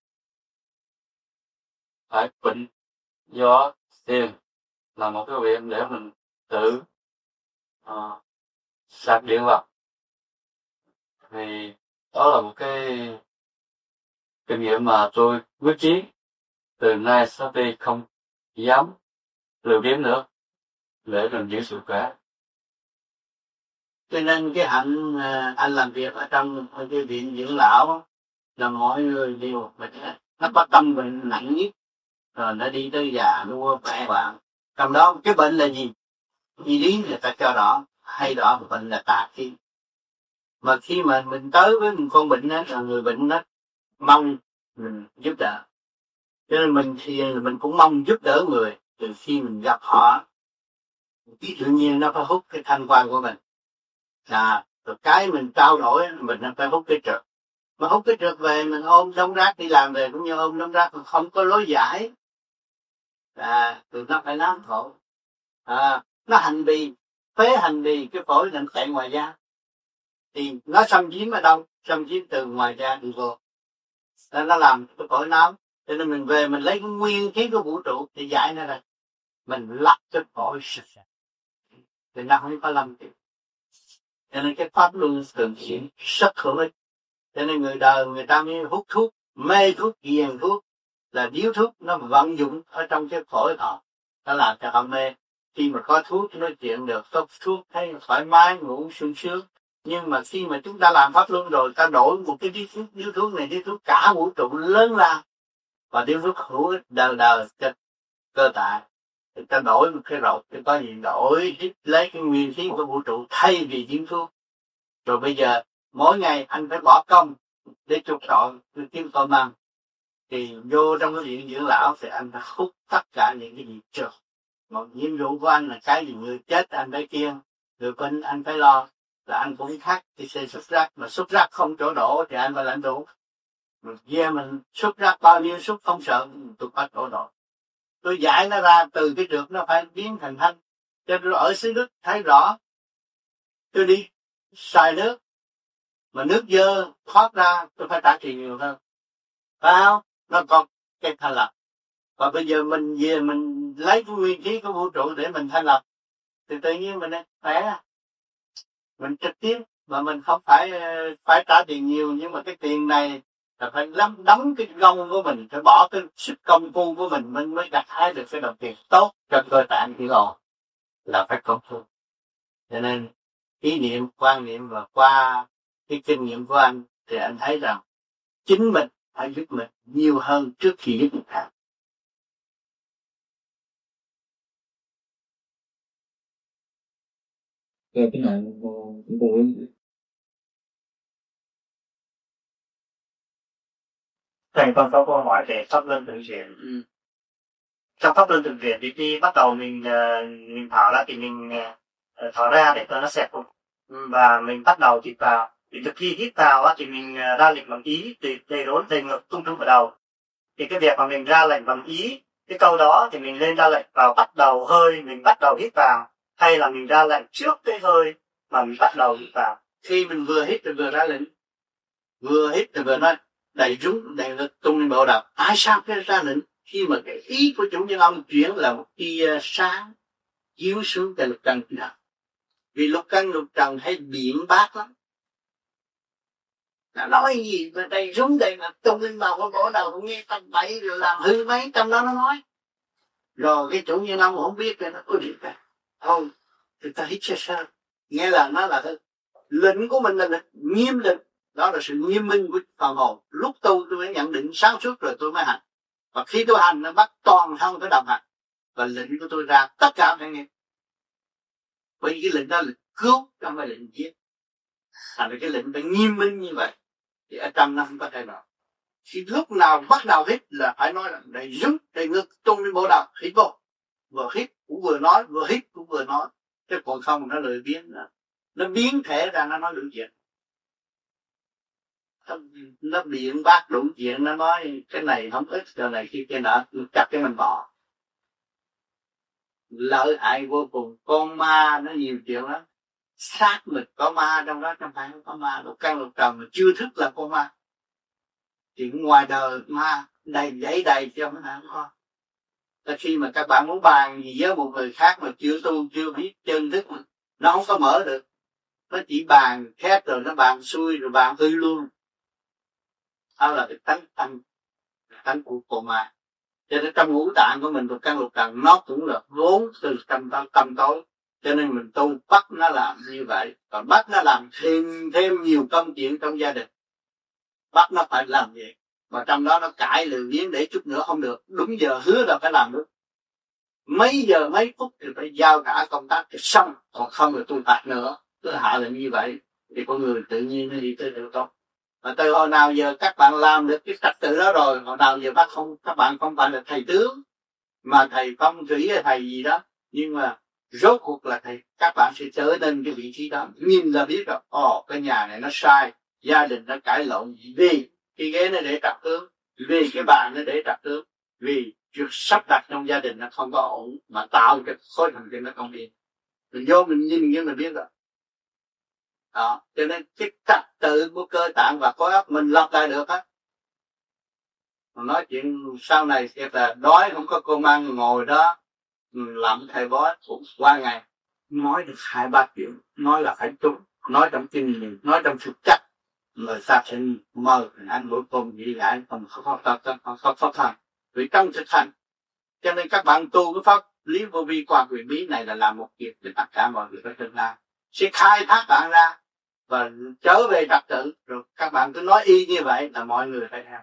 Speaker 3: phải bệnh do thiền là một cái việc để mình tự sạc điện vào. Thì đó là một cái kinh nghiệm mà tôi quyết chí từ nay sau đi không dám lười biếng nữa, để mình giữ sức khỏe.
Speaker 2: Cho nên cái hạnh anh làm việc ở trong cái viện dưỡng lão là mọi người đều bệnh, nó có tâm bệnh nặng nhất, rồi nó đi tới già nua khỏe bạn. Trong đó cái bệnh là gì? Y lý người ta cho rõ, hay rõ một bệnh là tà khí. Mà khi mà mình tới với một con bệnh đó, là người bệnh đó mong mình giúp đỡ. Cho nên mình thì mình cũng mong giúp đỡ người. Từ khi mình gặp họ, cái tự nhiên nó phải hút cái thanh quan của mình. Rồi cái mình trao đổi mình nó phải hút cái trượt. Mà hút cái trượt về mình ôm đống rác đi làm về cũng như ôm đống rác, không có lối giải. Tụi nó phải nắm khổ. Nó hành bì, phế hành bì cái phổi nó chạy ngoài da. Thì nó xâm chiếm ở đâu? Xâm chiếm từ ngoài da đi vô. Nó làm cái phổi nóng. Cho nên mình về mình lấy cái nguyên khí của vũ trụ thì giải nó ra. Mình lắp cái phổi sạch sạch. Thì nó không có lâm tiếp. Cho nên cái pháp luân thường xuyên rất hữu ích. Cho nên người đời người ta mới hút thuốc, mê thuốc, ghiền thuốc, là điếu thuốc nó vận dụng ở trong cái phổi họ, nó làm cho họ mê. khi mà có thuốc nói chuyện được, có thuốc thấy thoải mái, ngủ sung sướng. Nhưng mà khi mà chúng ta làm pháp luân rồi, ta đổi một cái điếu thuốc này, điếu thuốc cả vũ trụ lớn ra, và điếu thuốc hữu ích đời đời cho cơ tạng. Thì ta đổi một cái rột, thì có gì đổi, lấy cái nguyên khí của vũ trụ thay vì điếu thuốc. Rồi bây giờ mỗi ngày anh phải bỏ công để chuộc tội, để kiếm cơm ăn. Thì vô trong cái viện dưỡng lão thì anh phải hút tất cả những cái gì trượt. Một nhiệm vụ của anh là cái gì người chết anh phải kiêng, người bệnh anh phải lo, là anh cũng khác thì xe xúc rác, mà xúc rác không chỗ đổ thì anh phải lãnh đủ. Mình xúc rác bao nhiêu xúc không sợ, tôi bắt chỗ đổ. Tôi giải nó ra từ cái trượt nó phải biến thành thanh. Cho tôi ở xứ Đức thấy rõ, tôi đi xài nước mà nước dơ thoát ra tôi phải trả tiền nhiều hơn, phải không? Nó còn cái thanh lập. Và bây giờ mình về mình lấy cái nguyên khí của vũ trụ để mình thanh lập thì tự nhiên mình khỏe, mình trực tiếp mà mình không phải trả tiền nhiều. Nhưng mà cái tiền này là phải đóng cái công của mình, phải bỏ cái sức công phu của mình mới gặt hái được cái đồng tiền tốt cho cơ tạng thì lò là phải công phu. Cho nên ý niệm, quan niệm và qua cái kinh nghiệm của anh thì anh thấy rằng chính mình phải giúp mình nhiều hơn trước khi giúp người khác.
Speaker 1: Rồi cái này chúng tôi
Speaker 6: Thầy con có câu hỏi về pháp luân thường chuyển. Trong pháp luân thường chuyển thì khi bắt đầu mình thở ra thì mình thở ra để cho nó xẹp bụng, và mình bắt đầu hít vào. Thì từ khi hít vào thì mình ra lệnh bằng ý từ đầy đốn đầy ngực tung vào đầu. Thì cái việc mà mình ra lệnh bằng ý, cái câu đó thì mình lên ra lệnh vào bắt đầu hơi mình bắt đầu hít vào, hay là mình ra lệnh trước cái hơi mà mình bắt đầu hít vào?
Speaker 2: Khi mình vừa hít rồi vừa ra lệnh, vừa hít rồi vừa nói đầy rúng đầy ngực tung lên bộ đầu. Tại sao phải ra lệnh? Khi mà cái ý của chủ nhân ông chuyển là một tia sáng chiếu xuống cái lục trần nào. Vì lục trần hay biện bác lắm. Nó nói gì mà đầy rúng đầy ngực tung lên vào cái bộ đầu, cũng nghe tầm bậy rồi làm hư mấy trong đó nó nói. Rồi cái chủ nhân ông không biết rồi nó có điện cả. Thôi, thì ta hít sơ. Nghe là nó là lệnh của mình là nghiêm lệnh. Đó là sự nghiêm minh của phần hồn. Lúc tôi mới nhận định sáng suốt rồi tôi mới hành. Và khi tôi hành nó bắt toàn thân tôi đồng hành. Và lệnh của tôi ra tất cả phải nghe. Bởi vì cái lệnh đó là cứu, không phải lệnh giết. Thành ra cái lệnh phải nghiêm minh như vậy. Thì ở trong nó không có thay đổi. Khi lúc nào bắt đầu hít là phải nói là đầy rúng, đầy ngực tung lên bộ đầu, hít vô. Vừa hít cũng vừa nói, vừa hít cũng vừa nói. Chứ còn không nó lười biến đó. Nó biến thể ra nó nói đủ chuyện. Nó biện bác đủ chuyện, nó nói cái này không ít, cái này kia nọ, chặt cái mình bỏ. Lợi hại vô cùng. Con ma nó nhiều chuyện lắm. Xác mịch có ma trong đó, trong phải không có ma. Lục căn lục trần mà chưa thức là con ma. Thì ngoài đời ma đầy giấy đầy cho nó không có. Tại khi mà các bạn muốn bàn gì với một người khác mà chưa tu, chưa biết chân thức, nó không có mở được. Nó chỉ bàn khét rồi nó bàn xuôi rồi bàn hư luôn. Đó là cái tánh của con ma. Cho nên trong ngũ tạng của mình lục căn lục trần nó cũng là vốn từ tâm tối. Cho nên mình tu bắt nó làm như vậy. Còn bắt nó làm thêm nhiều công chuyện trong gia đình. Bắt nó phải làm vậy. Mà trong đó nó cãi lười biếng để chút nữa không được. Đúng giờ hứa là phải làm được. Mấy giờ mấy phút thì phải giao cả công tác thì xong. Còn không là tôi phạt nữa. Cứ hạ lệnh như vậy. Thì con người tự nhiên nó đi tới được tốt. Mà từ hồi nào giờ các bạn làm được cái trật tự đó rồi. Hồi nào giờ các bạn không phải là thầy tướng. Mà thầy phong thủy hay thầy gì đó. Nhưng mà rốt cuộc là thầy, các bạn sẽ trở nên cái vị trí đó. Nhìn là biết rồi. Cái nhà này nó sai. Gia đình nó cãi lộn gì. Vì cái ghế nó để trật tướng. Vì cái bàn nó để trật tướng. Vì việc sắp đặt trong gia đình nó không có ổn. Mà tạo cái khối thần kinh nó không yên. Mình vô mình nhìn cái mình biết rồi. Đó. Cho nên cái trật tự của cơ tạng và khối óc mình lập lại được á. Mà nói chuyện sau này sẽ là đói không có cơm ăn ngồi đó làm thầy bói cũng qua ngày nói được 2-3 chuyện, nói là phải trúng, nói trong kinh nghiệm, nói trong thực chất, người ta sẽ mơ anh bữa cơm gì lại không khó khăn vì trong thực hành. Cho nên các bạn tu cái pháp lý vô vi qua quyền bí này là làm một việc để tất cả mọi người có tương lai sẽ khai thác bạn ra và trở về trật tự, rồi các bạn cứ nói y như vậy là mọi người phải theo.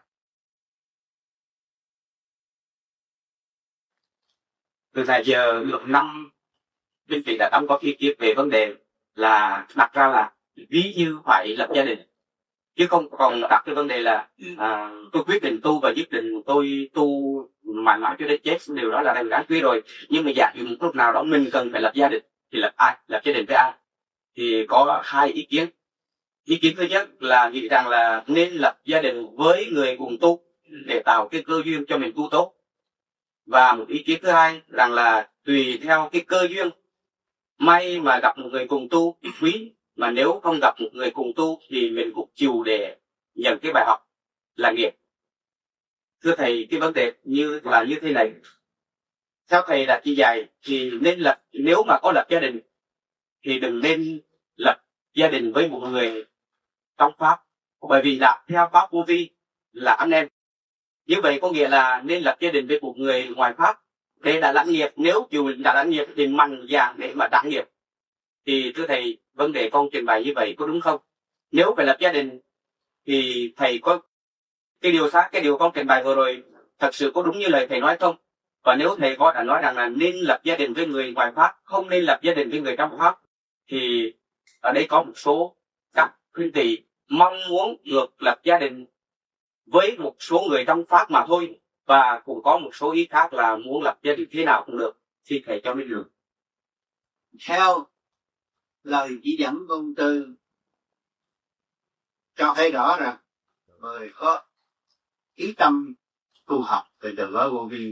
Speaker 3: Từ nãy giờ được 5 bên vị đã có ý kiến về vấn đề là đặt ra là ví như phải lập gia đình, chứ không còn đặt cái vấn đề là tôi quyết định tu và quyết định tôi tu mãi mãi cho đến chết, điều đó là đang đáng quý rồi. Nhưng mà giả dụ một lúc nào đó mình cần phải lập gia đình thì lập ai, lập gia đình với ai? Thì có 2 ý kiến. Ý kiến thứ nhất là nghĩ rằng là nên lập gia đình với người cùng tu để tạo cái cơ duyên cho mình tu tốt. Và một ý kiến thứ hai rằng là tùy theo cái cơ duyên, may mà gặp một người cùng tu thì quý, mà nếu không gặp một người cùng tu thì mình cũng chịu để nhận cái bài học là nghiệp. Thưa thầy, cái vấn đề như thế này, theo thầy là chỉ dạy thì nên lập, nếu mà có lập gia đình thì đừng nên lập gia đình với một người trong pháp, bởi vì là theo pháp vô vi là anh em. Như vậy có nghĩa là nên lập gia đình với một người ngoài pháp để đã lãnh nghiệp. Nếu chịu đã lãnh nghiệp thì mạnh dạn để mà trả nghiệp. Thì thưa thầy, vấn đề con trình bày như vậy có đúng không? Nếu phải lập gia đình thì thầy có cái điều con trình bày vừa rồi thật sự có đúng như lời thầy nói không? Và nếu thầy có đã nói rằng là nên lập gia đình với người ngoài pháp, không nên lập gia đình với người trong pháp, thì ở đây có một số các khuyên tỳ mong muốn được lập gia đình với một số người trong pháp mà thôi, và cũng có một số ý khác là muốn lập gia đình thế nào cũng được. Xin thầy cho biết được.
Speaker 2: Theo lời chỉ dẫn của ông Tư cho thấy rõ rằng người có ý tâm tu học về đường lối vô vi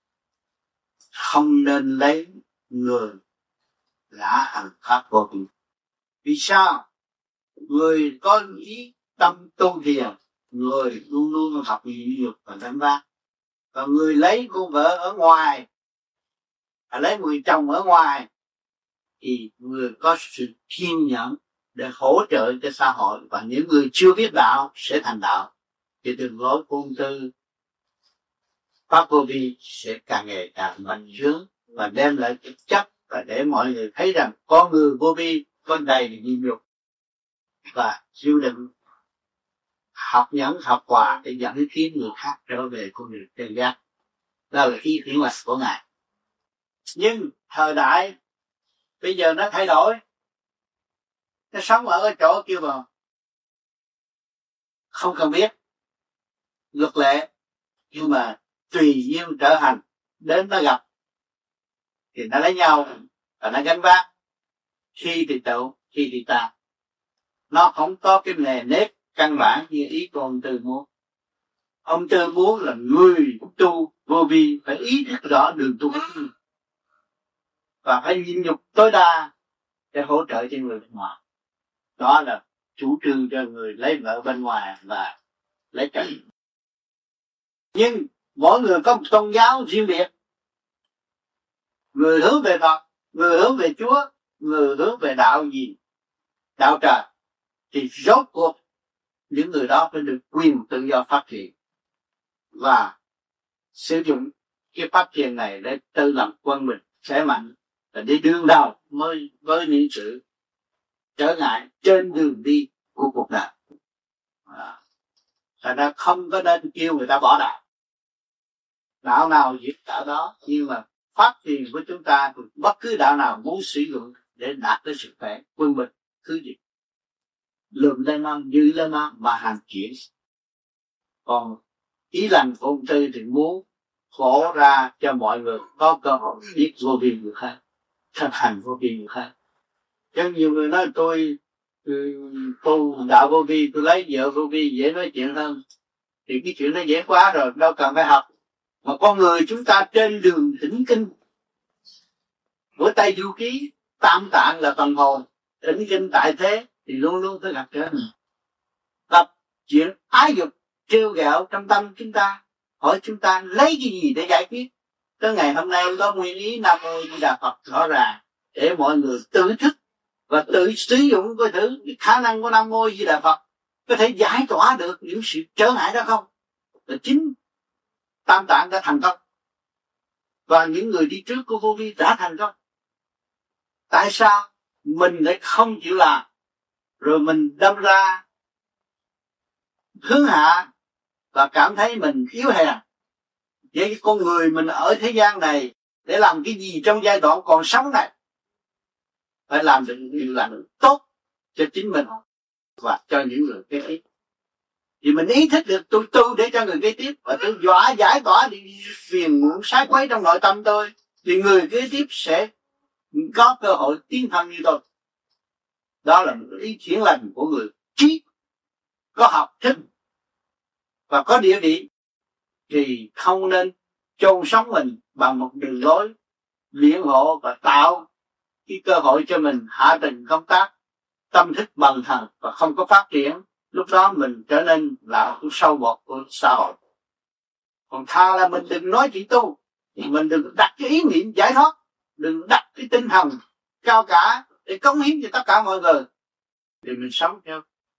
Speaker 2: không nên lấy người lạ hành pháp vô vi. Vì sao? Người có ý tâm tu thiền, người luôn luôn học nhược và đánh vác. Và người lấy cô vợ ở ngoài, lấy người chồng ở ngoài, thì người có sự kiên nhẫn để hỗ trợ cho xã hội, và những người chưa biết đạo sẽ thành đạo. Thì đường lối của ông Tư pháp vô vi sẽ càng ngày càng mạnh dướng và đem lại cái chất, và để mọi người thấy rằng có người vô vi có đầy nhịn nhục và chịu đựng, học nhẫn học hòa để dẫn tiến người khác trở về con đường chân giác. Đó là ý kiến của ngài. Nhưng thời đại bây giờ nó thay đổi, nó sống ở cái chỗ kêu mà không cần biết luật lệ, nhưng mà tùy duyên trở hành, đến nó gặp thì nó lấy nhau và nó gánh vác, khi thì tựu, khi thì tàn. Nó không có cái nề nếp căn bản như ý của ông Tư muốn. Ông Tư muốn là người tu vô vi phải ý thức rõ đường tu và phải nhịn nhục tối đa để hỗ trợ cho người bên ngoài. Đó là chủ trương cho người lấy vợ bên ngoài và lấy chồng. Nhưng mỗi người có một tôn giáo riêng biệt. Người hướng về Phật, người hướng về Chúa, người hướng về đạo gì, đạo trời, thì rốt cuộc những người đó phải được quyền tự do phát triển và sử dụng cái phát triển này để tự làm quân mình khỏe mạnh, và đi đương đầu mới với những sự trở ngại trên đường đi của cuộc đời. Thành ra không có nên kêu người ta bỏ đạo. Đạo nào diệt đạo đó, nhưng mà phát triển của chúng ta thì bất cứ đạo nào muốn sử dụng để đạt tới sự khỏe quân bình cứ gì lượm lên non, giữ lên non mà hành chuyển. Còn ý lành của ông Tư thì muốn khổ ra cho mọi người có cơ hội biết vô vi người khác, thực hành vô vi người khác. Chứ nhiều người nói tôi tu đạo vô vi, tôi lấy vợ vô vi dễ nói chuyện hơn, thì cái chuyện nó dễ quá rồi, đâu cần phải học. Mà con người chúng ta trên đường thỉnh kinh, bữa Tây Du Ký, tam tạng là phần hồn, thỉnh kinh tại thế thì luôn luôn phải gặp trở mình. Tập chuyện ái dục trêu ghẹo trong tâm chúng ta, hỏi chúng ta lấy cái gì để giải quyết. Tới ngày hôm nay có nguyên lý Nam Mô Di Đà Phật rõ ràng để mọi người tự thức và tự sử dụng coi thử cái khả năng của Nam Mô Di Đà Phật có thể giải tỏa được những sự trở ngại đó không. Là chính tam tạng đã thành công. và những người đi trước của vô vi đã thành công. Tại sao mình lại không chịu làm, rồi mình đâm ra hướng hạ và cảm thấy mình yếu hèn? Vậy con người mình ở thế gian này để làm cái gì trong giai đoạn còn sống này? Phải làm được điều làm tốt cho chính mình và cho những người kế tiếp. Thì mình ý thức được tôi tu để cho người kế tiếp, và tôi giải tỏa đi phiền muộn sai quấy trong nội tâm tôi, thì người kế tiếp sẽ có cơ hội tiến thân như tôi. Đó là một ý thiện lành của người trí, có học thức và có địa vị, thì không nên chôn sống mình bằng một đường lối biện hộ và tạo cái cơ hội cho mình hạ tình công tác, tâm thức bần thần và không có phát triển. Lúc đó mình trở nên là cái sâu bọt của xã hội. Còn thà là mình đừng nói chuyện tu, thì mình đừng đặt cái ý niệm giải thoát, đừng đặt cái tinh thần cao cả để cống hiến cho tất cả mọi người, thì mình sống theo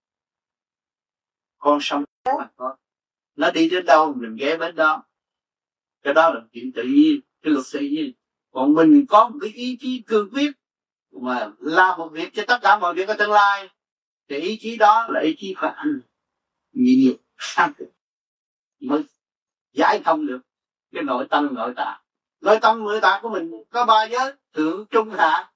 Speaker 2: con sông mà thôi. Nó đi đến đâu mình ghé đến đó. Cái đó là chuyện tự nhiên, cái luật tự nhiên. Còn mình có một cái ý chí cương quyết mà làm một việc cho tất cả mọi việc ở tương lai, thì ý chí đó là ý chí phải nhịn nhục sang thực mới giải thông được cái nội tâm nội tạng. Nội tâm nội tạng của mình có ba giới: thượng trung hạ.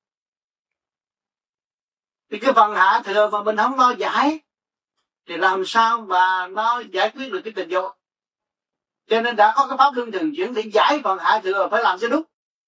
Speaker 2: Thì cái phần hạ thừa mà mình không lo giải thì làm sao mà nó giải quyết được cái tình dục? Cho nên đã có cái pháp luân thường chuyển để giải phần hạ thừa, phải làm cho đúng,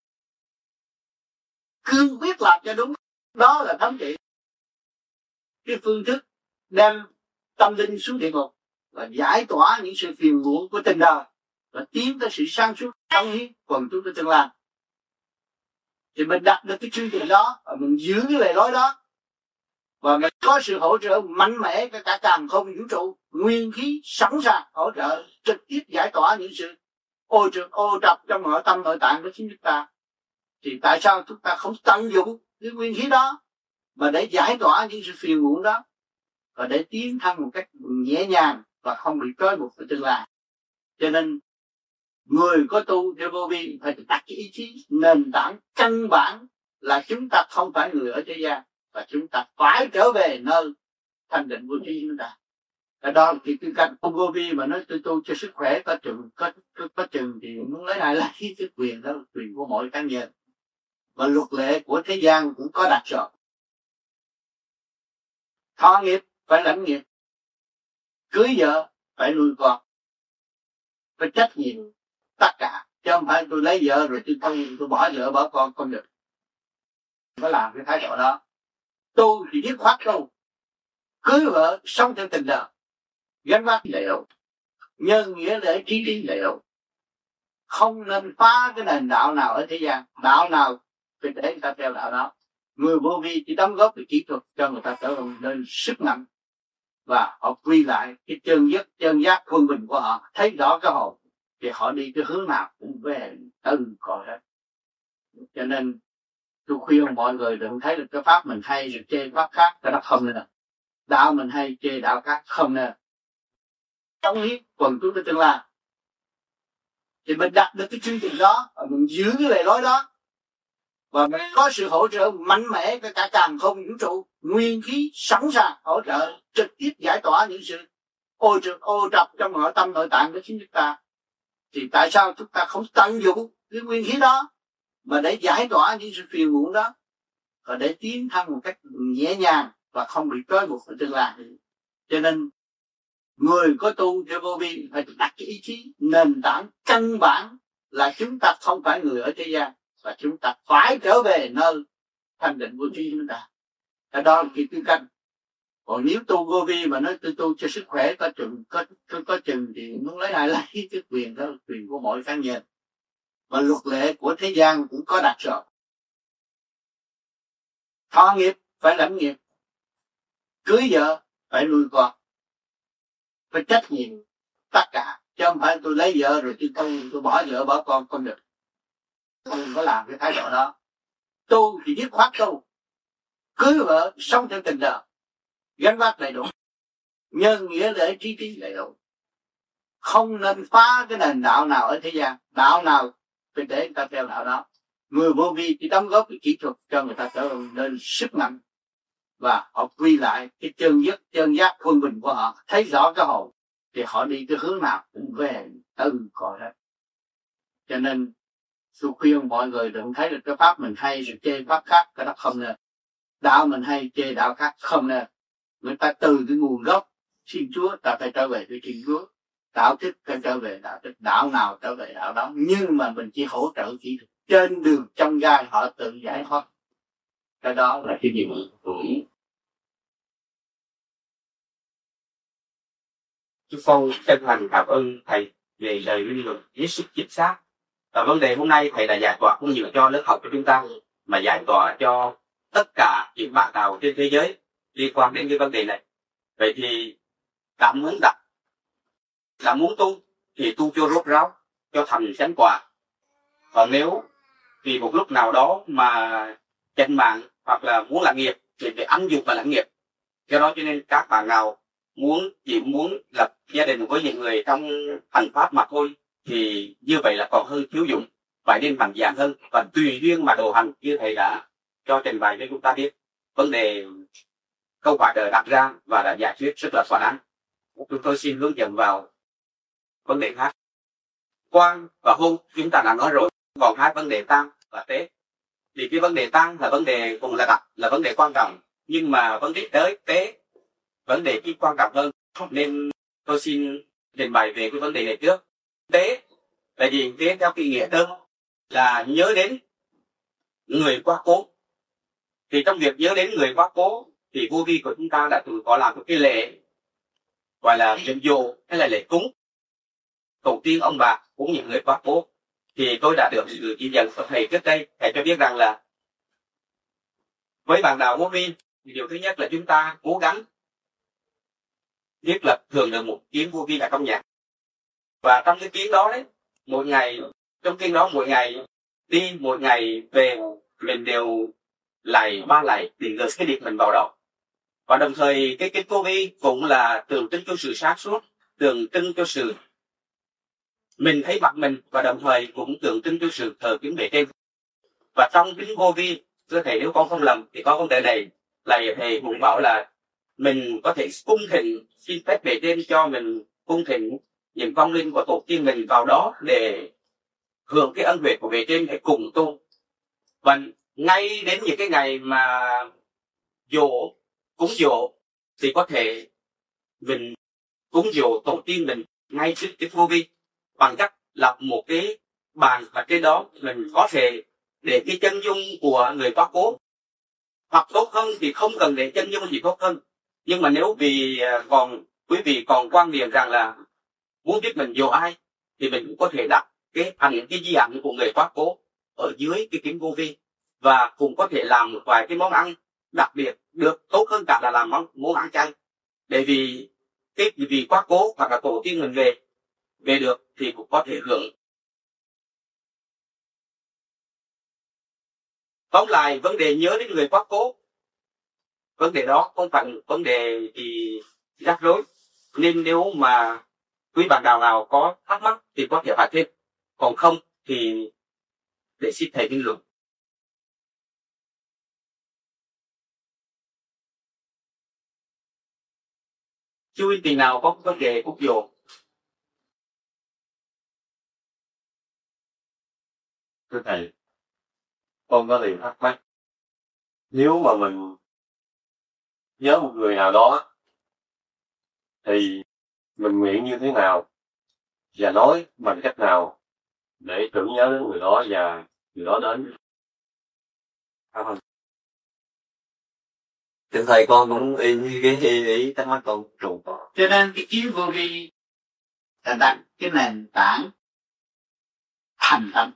Speaker 2: cương quyết làm cho đúng. Đó là thống trị cái phương thức đem tâm linh xuống địa ngục và giải tỏa những sự phiền muộn của tình đời và tiến tới sự sáng suốt cống hiến quần chúng trong tương lai. Thì mình đặt được cái chương trình đó và mình giữ cái lề lối đó, và mình có sự hỗ trợ mạnh mẽ cả càn không vũ trụ, nguyên khí sẵn sàng hỗ trợ trực tiếp giải tỏa những sự ô trọc trong nội tâm nội tạng của chính chúng ta. Thì tại sao chúng ta không tận dụng cái nguyên khí đó mà để giải tỏa những sự phiền muộn đó, và để tiến thân một cách nhẹ nhàng và không bị trói buộc vào tương lai? Cho nên người có tu theo vô vi phải đặt cái ý chí nền tảng căn bản là chúng ta không phải người ở thế gian, và chúng ta phải trở về nơi thanh định vô tri chúng ta. Cái đó thì cái cách vô vi mà nói tôi tu cho sức khỏe có chừng thì muốn lấy lại cái quyền đó là quyền của mỗi cá nhân, và luật lệ của thế gian cũng có đặt rồi. Thọ nghiệp phải lãnh nghiệp, cưới vợ phải nuôi con, phải trách nhiệm tất cả, chứ không phải tôi lấy vợ rồi tôi bỏ vợ bỏ con không được. Có làm cái thái độ đó. Tu thì dứt khoát tu, cưới vợ sống theo tình đời, gắn vác đầy đủ, nhân nghĩa để trí trí đầy đủ, không nên phá cái nền đạo nào ở thế gian. Đạo nào phải để người ta theo đạo đó. Người vô vi chỉ đóng góp về kỹ thuật cho người ta trở nên sức mạnh, và họ quy lại cái chân giác quân bình của họ, thấy rõ cái hồn, thì họ đi cái hướng nào cũng về tân cõi hết. Cho nên tôi khuyên mọi người đừng thấy được cái pháp mình hay rồi chê pháp khác, cái đó không nên. Đạo mình hay chê đạo khác không nên. Cống hiến quần chúng trong tương lai, thì mình đặt được cái chương trình đó, mình giữ cái lề lối đó, và mình có sự hỗ trợ mạnh mẽ cả càn không vũ trụ, nguyên khí sẵn sàng hỗ trợ trực tiếp giải tỏa những sự ô trọc trong nội tâm nội tạng của chính chúng ta. Thì tại sao chúng ta không tận dụng cái nguyên khí đó mà để giải tỏa những sự phiền muộn đó, và để tiến thân một cách nhẹ nhàng và không bị trói buộc vào tương lai? Cho nên người có tu theo vô vi phải đặt cái ý chí nền tảng căn bản là chúng ta không phải người ở thế gian, và chúng ta phải trở về nơi thanh định vô tri chúng ta. Cái đó là cái cách. Còn nếu tu vô vi mà nói tôi tu cho sức khỏe có chừng thì muốn lấy lại cái quyền đó là quyền của mỗi cá nhân, và luật lệ của thế gian cũng có đặt rồi. Thọ nghiệp phải lãnh nghiệp, cưới vợ phải nuôi con, phải trách nhiệm tất cả, chứ không phải tôi lấy vợ rồi tôi bỏ vợ bỏ con không được. Không có làm cái thái độ đó. Tu thì dứt khoát tu, cưới vợ sống theo tình đời, gắn vác đầy đủ, nhân nghĩa để trí trí đầy đủ, không nên phá cái nền đạo nào ở thế gian. Đạo nào để người ta theo đạo đó. Người vô vi chỉ đóng góp cái kỹ thuật cho người ta trở nên sức mạnh, và họ quy lại cái chân giác quân bình của họ, thấy rõ cái hồn thì họ đi cái hướng nào cũng về từ cõi đó. Cho nên tôi khuyên mọi người đừng thấy được cái pháp mình hay rồi chê pháp khác, cái đó không nên. Đạo mình hay chê đạo khác không nên. Người ta từ cái nguồn gốc Thiên Chúa ta phải trở về với Thiên Chúa, đạo thích phải trở về đạo thích, đạo nào trở về đạo đó, nhưng mà mình chỉ hỗ trợ kỹ thuật, trên đường trong gai họ tự giải thoát. Cái đó là cái nhiệm vụ tuổi.
Speaker 3: Chúng con chân thành cảm ơn thầy về lời linh luận hết sức chính xác. Và vấn đề hôm nay thầy đã giải tỏa không những cho lớp học của chúng ta, mà giải tỏa cho tất cả những bạn nào trên thế giới liên quan đến cái vấn đề này. Vậy thì đã muốn tu thì tu cho rốt ráo, cho thành chánh quả. Còn nếu vì một lúc nào đó mà chạnh mạng hoặc là muốn làm nghiệp thì phải ăn dục và làm nghiệp. Do đó cho nên các bạn nào chỉ muốn lập gia đình với những người trong hành pháp mà thôi thì như vậy là còn hơi thiếu dụng, phải nên mạnh dạn hơn và tùy duyên mà đồ hành, như thầy đã cho trình bày cho chúng ta biết. Vấn đề câu hỏi đời đặt ra và đã giải quyết rất là thỏa đáng. Chúng tôi xin hướng dẫn vào vấn đề khác. Quan và hôn chúng ta đã nói rồi, còn hai vấn đề tang và tế. Thì cái vấn đề tang là vấn đề cũng là vấn đề quan trọng, nhưng mà vấn đề tế vấn đề ít quan trọng hơn, nên tôi xin trình bày về cái vấn đề này trước. Tế là gì? Tế theo cái nghĩa đơn là nhớ đến người quá cố. Thì trong việc nhớ đến người quá cố thì vô vi của chúng ta đã từng có làm một cái lễ gọi là lễ dỗ hay là lễ cúng tổ tiên ông bà, cúng những người quá cố. Thì tôi đã được sự chỉ dẫn của thầy trước đây, thầy cho biết rằng là với bạn đạo vô vi thì điều thứ nhất là chúng ta cố gắng thiết lập thường được một kiến vô vi ở trong nhà. Và trong cái kiến đó đấy, mỗi ngày đi, mỗi ngày về, mình đều lạy 3 lạy để gửi cái điện mình vào đó. Và đồng thời cái kính vô vi cũng là tượng trưng cho sự sáng suốt, tượng trưng cho sự mình thấy mặt mình, và đồng thời cũng tượng trưng cho sự thờ kính bề trên. Và trong kính vô vi, thưa thầy nếu con không lầm thì có vấn đề này là thầy cũng bảo là mình có thể cung thỉnh, xin phép bề trên cho mình cung thỉnh những vong linh của tổ tiên mình vào đó để hưởng cái ân huệ của bề trên để cùng tu. Và ngay đến những cái ngày mà cúng dỗ thì có thể mình cúng dỗ tổ tiên mình ngay trước cái vô vi bằng cách lập một cái bàn, và trên đó mình có thể để cái chân dung của người quá cố, hoặc tốt hơn thì không cần để chân dung gì tốt hơn. Nhưng mà nếu quý vị còn quan niệm rằng là muốn biết mình dỗ ai thì mình cũng có thể đặt thành cái di ảnh của người quá cố ở dưới cái kính vô vi, và cũng có thể làm một vài cái món ăn đặc biệt, được tốt hơn cả là làm món ăn chay, để vì quá cố hoặc là tổ tiên mình về được thì cũng có thể hưởng. Tóm lại vấn đề nhớ đến người quá cố, vấn đề đó không phải vấn đề thì rắc rối, nên nếu mà quý bạn nào có thắc mắc thì có thể hỏi thêm, còn không thì để xin thầy bình luận. Chú ý tiền nào có vấn đề cúc dồ?
Speaker 4: Thưa thầy, con có điều thắc mắc. Nếu mà mình nhớ một người nào đó thì mình nguyện như thế nào và nói bằng cách nào để tưởng nhớ đến người đó và người đó đến?
Speaker 5: Thưa thầy, con cũng y như cái ý thắc mắc con trùng.
Speaker 2: Cho nên cái kiến vô vi là đặt cái nền tảng thành tâm.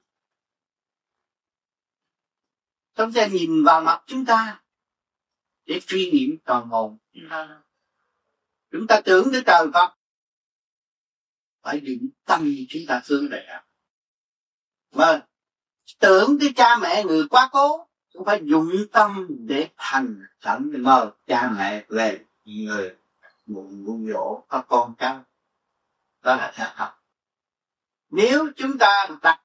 Speaker 2: Chúng ta nhìn vào mặt chúng ta để truy nghiệm toàn hồn. Chúng ta tưởng tới trời Phật, phải định tâm chúng ta hướng về. Mà tưởng tới cha mẹ người quá cố, cũng phải dụng tâm để thành sẵn mời cha mẹ về người nguồn dỗ các con cháu. Đó là thật học. Nếu chúng ta đặt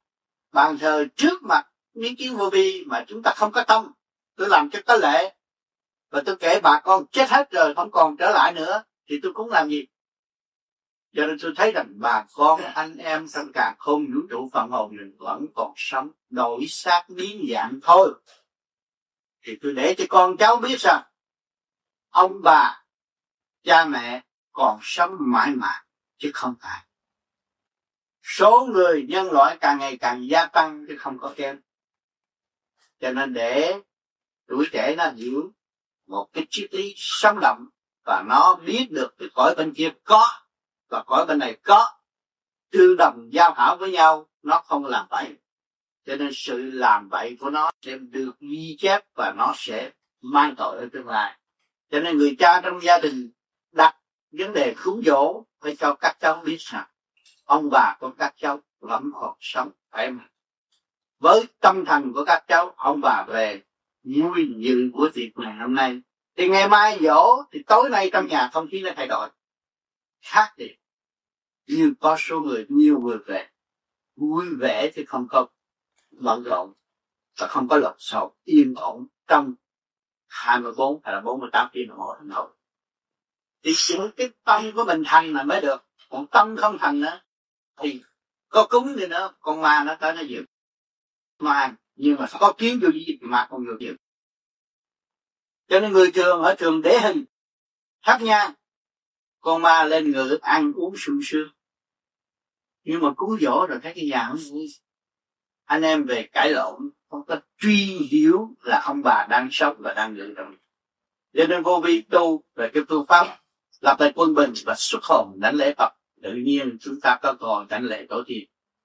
Speaker 2: Bàn thờ trước mặt miếng kiến vô vi mà chúng ta không có tâm, tôi làm cho có lệ, và tôi kể bà con chết hết rồi không còn trở lại nữa, thì tôi cũng làm gì? Cho nên tôi thấy rằng bà con anh em trong cả không vũ trụ phần hồn mình vẫn còn sống, đổi xác biến dạng thôi. Thì tôi để cho con cháu biết rằng ông bà, cha mẹ còn sống mãi mãi, chứ không phải. Số người nhân loại càng ngày càng gia tăng chứ không có kém. Cho nên để tuổi trẻ nó hiểu một cái triết lý sống động, và nó biết được cái cõi bên kia có và cõi bên này có, tương đồng giao hảo với nhau, nó không làm bậy. Cho nên sự làm bậy của nó sẽ được ghi chép và nó sẽ mang tội ở tương lai. Cho nên người cha trong gia đình đặt vấn đề cúng dỗ phải cho các cháu biết rằng ông bà của các cháu vẫn còn sống khỏe mạnh. Với tâm thành của các cháu, ông bà về vui dự của tiệc ngày hôm nay, thì ngày mai dỗ thì tối nay trong nhà không khí nó thay đổi khác đi. Nhưng có số người nhiều người về vui vẻ thì không có bận rộn và không có lộn xộn, yên ổn trong 24 hay là 48 tiếng đồng hồ đồng hồ. Thì những cái tâm của mình thành là mới được, còn tâm không thành nữa thì có cúng đi nữa con ma nó tới nó dự mà, nhưng mà có kiến vô gì mà không vô dự. Cho nên người thường ở trường đế hình thắp nhang, con ma lên ngự ăn uống sung sướng. Nhưng mà cúng dỗ rồi thấy cái nhà không vui, anh em về cãi lộn, không có truy hiểu là ông bà đang sống và đang ngự trong. Cho nên vô vi tu về cái phương pháp lập lại quân bình và xuất hồn đánh lễ Phật, tự nhiên chúng ta có còn đánh lễ tổ tiên.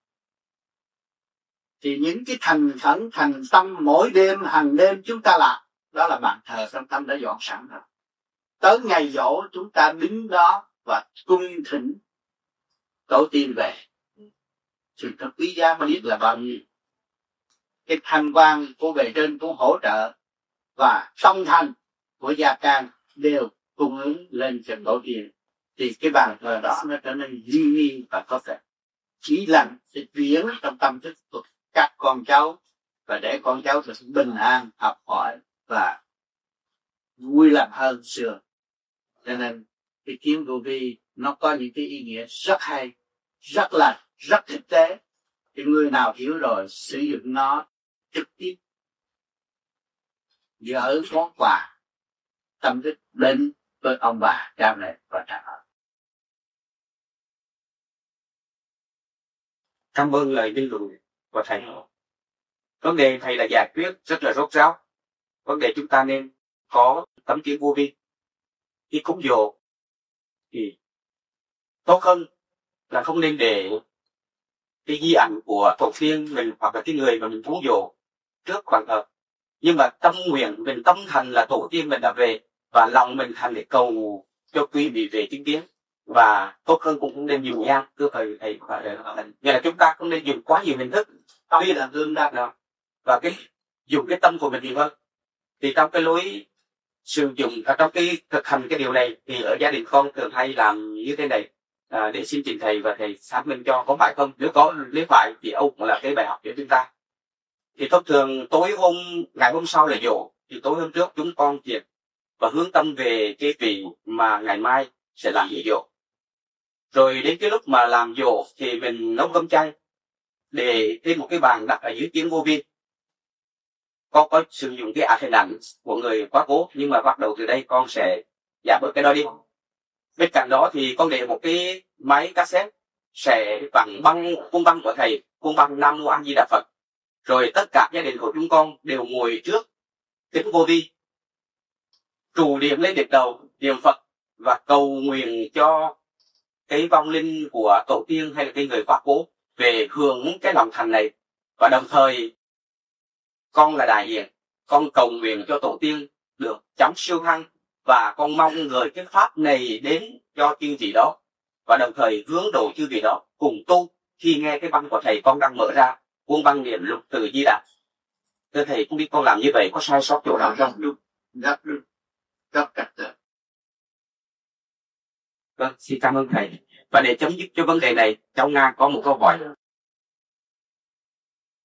Speaker 2: Thì những cái thành khẩn thành tâm mỗi đêm hàng đêm chúng ta làm, đó là bàn thờ trong tâm đã dọn sẵn rồi. Tới ngày dỗ chúng ta đứng đó và cung thỉnh tổ tiên về. Sự thật quý giá mà biết là bao nhiêu. Cái thanh quan của bề trên cũng hỗ trợ, và song thành của gia can đều cung ứng lên cho tổ tiên. Thì cái bàn thờ đó nó trở nên duy nghi và có thể chỉ lành sẽ chuyển trong tâm thức của các con cháu, và để con cháu được bình an học hỏi và vui làm hơn xưa. Cho nên cái kiến vô vi nó có những cái ý nghĩa rất hay, rất lành, rất thực tế. Thì người nào hiểu rồi sử dụng nó trực tiếp gửi món quà tâm thức đến với ông bà, cha mẹ và cha họ.
Speaker 3: Cảm ơn lời bình luận của thầy. Vấn đề thầy đã giải quyết rất là rốt ráo. Vấn đề chúng ta nên có tấm kiến vô vi. Khi cúng dỗ thì tốt hơn là không nên để cái di ảnh của tổ tiên mình hoặc là cái người mà mình cúng dỗ trước bàn thờ. Nhưng mà tâm nguyện mình tâm thành là tổ tiên mình đã về, và lòng mình thành để cầu cho quý vị về chứng kiến. Và tốt hơn cũng không nên dùng nhang, thưa thầy nghĩa là chúng ta không nên dùng quá nhiều hình thức, tuy là tương đắc nào, và cái dùng cái tâm của mình nhiều hơn. Thì trong cái lối sử dụng trong cái thực hành cái điều này thì ở gia đình con thường hay làm như thế này, để xin trình thầy và thầy xác minh cho có phải không. Nếu phải thì Âu cũng là cái bài học cho chúng ta. Thì thông thường ngày hôm sau là dỗ, thì tối hôm trước chúng con triệt và hướng tâm về cái vị mà ngày mai sẽ làm lễ dỗ. Rồi đến cái lúc mà làm dỗ thì mình nấu cơm chay để trên một cái bàn đặt ở dưới kiến vô vi. Con có sử dụng cái hình ảnh của người quá cố, nhưng mà bắt đầu từ đây con sẽ giảm bớt cái đó đi. Bên cạnh đó thì con để một cái máy cassette sẽ bằng cung băng của thầy, cung băng Nam Mô A Di Đà Phật. Rồi tất cả gia đình của chúng con đều ngồi trước kính vô vi, trù điểm lên đỉnh đầu niệm Phật và cầu nguyện cho cái vong linh của tổ tiên hay là cái người quá cố về hưởng cái lòng thành này. Và đồng thời con là đại diện, con cầu nguyện cho tổ tiên được chóng siêu thăng, và con mong gửi cái pháp này đến cho chư vị đó, và đồng thời hướng độ chư vị đó cùng tu. Khi nghe cái băng của thầy, con đang mở ra cuốn băng niệm Lục Từ Di Đà. Thưa thầy, không biết con làm như vậy có sai sót chỗ nào không?
Speaker 2: Rất cạch được.
Speaker 3: Vâng, xin cảm ơn thầy. Và để chấm dứt cho vấn đề này, cháu Nga có một câu hỏi.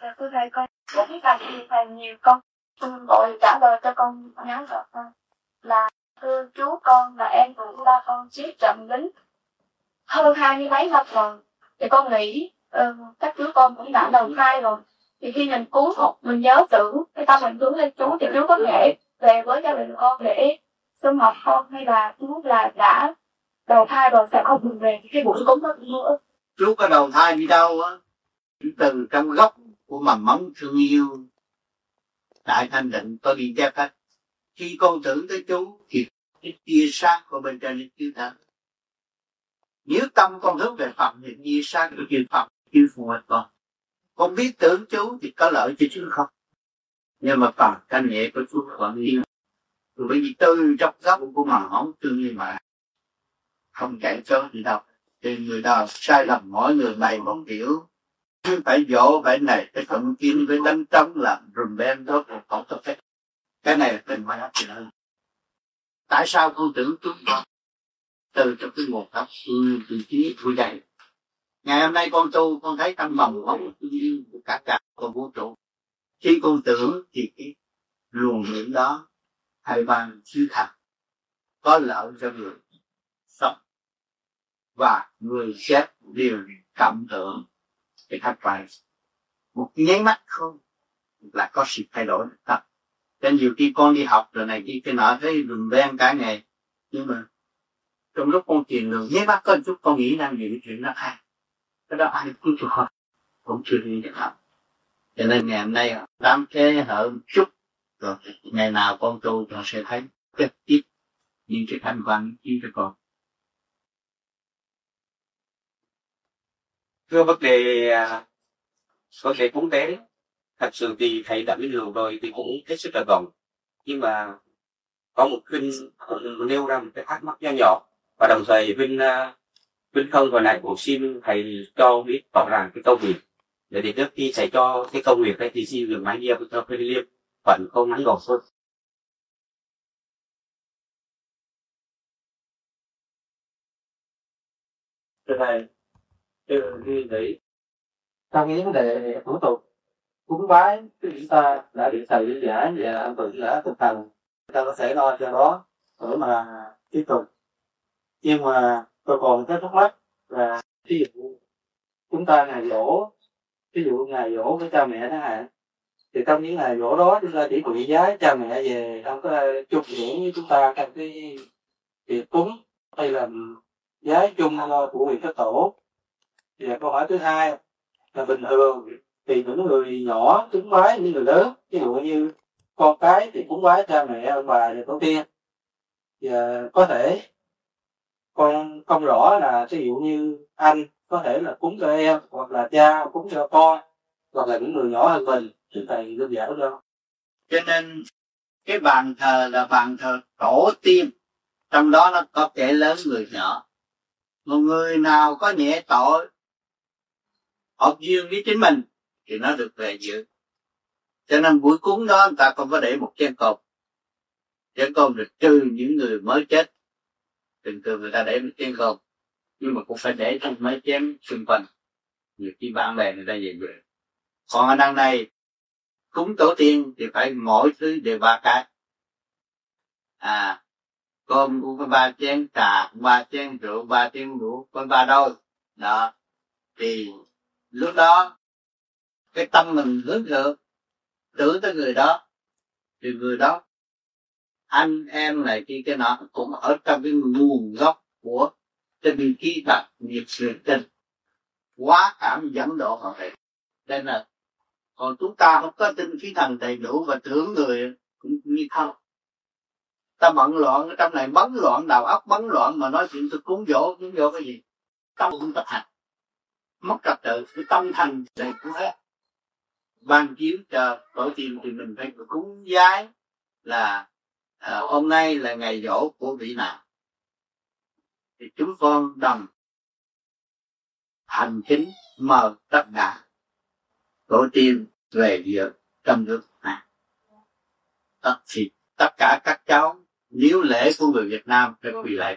Speaker 7: Thưa thầy, con cũng biết là thầy nhiều con gọi trả lời cho con ngắn gọn hơn là thưa chú, con là em cũng ba con giết trộm lính hơn 20 mấy năm rồi, thì con nghĩ các chú con cũng đã đầu thai rồi, thì khi mình cứu một mình nhớ tưởng cái tâm mình hướng lên chú, thì chú có thể về với gia đình con để sum họp con, hay là chú là đã đầu thai rồi sẽ không được về cái buổi cúng đó nữa?
Speaker 2: Chú có đầu thai đi đâu á, từ trong gốc của mầm móng thương yêu đại thanh định có ghi chép hết. Khi con tưởng tới chú thì cái tia sáng của bên trên nó chiếu thẳng. Nếu tâm con hướng về Phật thì tia sáng của chư Phật chiếu phù hợp con. Con biết tưởng chú thì có lợi cho chú không, nhưng mà phần thanh nhẹ của chú vẫn yên. Bởi vì từ trong gốc của mầm móng thương yêu mà không chạy trốn gì đâu. Thì người ta sai lầm, mỗi người bày một kiểu, phải dỗ phải này, phải thuận kim, phải đánh trống làm rùm beng tốt, không có phép. Cái này là tình mà thì hơn. Tại sao con tưởng chúng con từ trong cái nguồn gốc từ trí của dạy? Ngày hôm nay con tu, con thấy trong mầm móng của cả con vũ trụ. Khi con tưởng thì cái luồng điện đó hay ban chư thật có lợi cho người sống, và người chết đều cảm tưởng cái thất bại. Một nháy mắt không là có sự thay đổi thật. Nên nhiều khi con đi học rồi này kia cái nọ thấy rùm beng cả ngày, nhưng mà trong lúc con truyền đường nháy mắt có một chút con nghĩ rằng những chuyện nó hay, cái đó ai cũng chưa học, cũng chưa đi được học. Cho nên ngày hôm nay đám thế hở một chút rồi ngày nào con tu con sẽ thấy tiếp tiếp những cái thành văn chỉ cho con.
Speaker 3: Thưa vấn đề cúng tế, thật sự thì thầy đã biết đường rồi thì cũng hết sức là rộng, nhưng mà có một Vinh nêu ra một cái thắc mắc nho nhỏ, và đồng thời Vinh không còn lại cũng xin thầy cho biết rõ ràng cái công việc. Để trước khi thầy cho cái công việc ấy thì xin được máy nghe cho Vinh Liêm phần không ngắn gọn hơn.
Speaker 1: Thưa thầy, như đấy trong cái vấn đề thủ tục cúng bái chúng ta đã bị thầy lý giải và tự đã thực hành, chúng ta có thể lo cho đó để mà tiếp tục. Nhưng mà tôi còn cái thắc mắc là ví dụ chúng ta ngày giỗ, ví dụ ngày giỗ với cha mẹ chẳng hạn, thì trong những ngày giỗ đó chúng ta chỉ bị giái cha mẹ về, không có chung hưởng với chúng ta trong cái việc cúng hay là giái chung của việc thất tổ. Và câu hỏi thứ hai là bình thường thì những người nhỏ cúng bái những người lớn, ví dụ như con cái thì cúng bái cha mẹ ông bà và tổ tiên, và có thể con không rõ là ví dụ như anh có thể là cúng cho em, hoặc là cha cúng cho con, hoặc là những người nhỏ hơn mình, thì thầy đơn giản đâu.
Speaker 2: Cho nên cái bàn thờ là bàn thờ tổ tiên, trong đó nó có kẻ lớn người nhỏ. Một người nào có nhẹ tội hợp duyên với chính mình thì nó được về dự. Cho nên buổi cúng đó người ta không có để một chén cơm. Chén cơm được trừ những người mới chết. Thường thường người ta để một chén cơm, nhưng mà cũng phải để trong mấy chén xung quanh. Nhiều khi bạn bè người ta về dự. Còn ở đằng này cúng tổ tiên thì phải mỗi thứ đều 3 cái. Cơm cũng có 3 chén, trà cũng 3 chén, rượu 3 chén rượu, có 3 đôi. Đó. Thì lúc đó cái tâm mình hướng thượng tưởng tới người đó, thì người đó anh em này kia cái nọ cũng ở trong cái nguồn gốc của tình khí đặc nghiệp sự tình quá cảm dẫn độ họ này. Nên là còn chúng ta không có tinh khí thần đầy đủ và tưởng người cũng như không. Ta bận loạn ở trong này, bấn loạn đầu óc, bấn loạn mà nói chuyện tôi cúng dỗ cái gì, tâm không có thành, mất trật tự, cái tâm thành đầy cũng hết. Ban chiếu cho tổ tiên thì mình phải cúng giái là hôm nay là ngày giỗ của vị nào, thì chúng con đồng hành chính mời tất cả tổ tiên về dự trong nước này. Thì tất cả các cháu nếu lễ của người Việt Nam phải quỳ lạy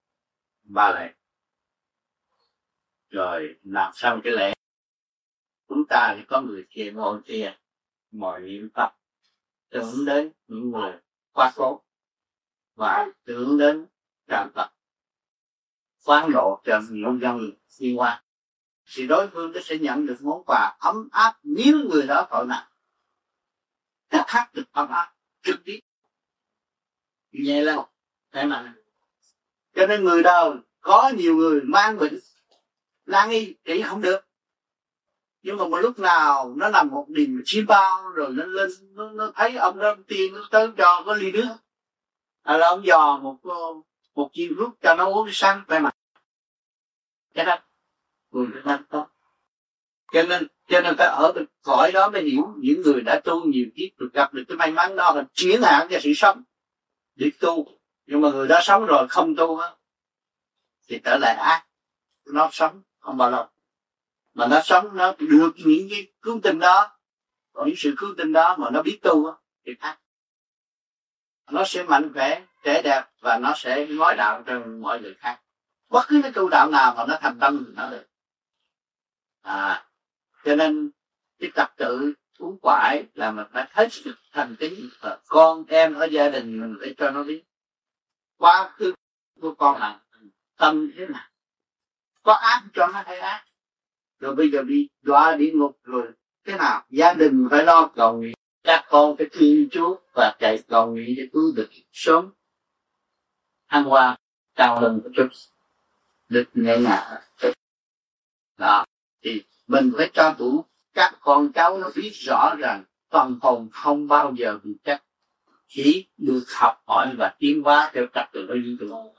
Speaker 2: 3 lạy, rồi làm xong cái lễ chúng ta thì có người thiền ngồi thiền, mọi niệm Phật, tưởng đến những người quá cố và tưởng đến trời Phật quán độ cho những dân đi qua, thì đối phương nó sẽ nhận được món quà ấm áp nếu người đó tội nặng, các khác được ấm áp trực tiếp nhẹ lên thế mà. Cho nên người đời có nhiều người mang bệnh nan y trị không được, nhưng mà một lúc nào nó nằm một điềm chi bao rồi nó lên nó thấy ông đó tiên nó tới cho có ly nước, hay là ông dò một chiếc rút cho nó uống sang tay mặt cái đó người Việt Nam tốt. Cho nên phải ở bên cõi đó mới hiểu, những người đã tu nhiều kiếp được gặp được cái may mắn đó là chuyển hạn cho sự sống để tu. Nhưng mà người đó sống rồi không tu á thì trở lại ác. Nó sống không bao lâu mà nó sống, nó được những cái cứu tinh đó, những sự cứu tinh đó mà nó biết tu á thì khác. Nó sẽ mạnh khỏe, trẻ đẹp và nó sẽ nói đạo cho mọi người khác. Bất cứ cái tu đạo nào mà nó thành tâm thì nó được. Cho nên cái trật tự uống quải là mình phải hết sức thành kính, con em ở gia đình mình phải cho nó biết quá khứ của con là tâm thế nào, có ác cho nó thấy ác, rồi bây giờ đi đọa địa ngục rồi thế nào. Gia đình phải lo cầu nguyện, các con phải thương Chúa và chạy cầu nguyện để cứu được sớm thăng hoa cao hơn một chút, được nhẹ nhàng đó. Thì mình phải cho đủ các con cháu nó biết rõ rằng phần hồn không bao giờ bị chắc, chỉ được học hỏi và tiến hóa theo trật tự của lý tưởng.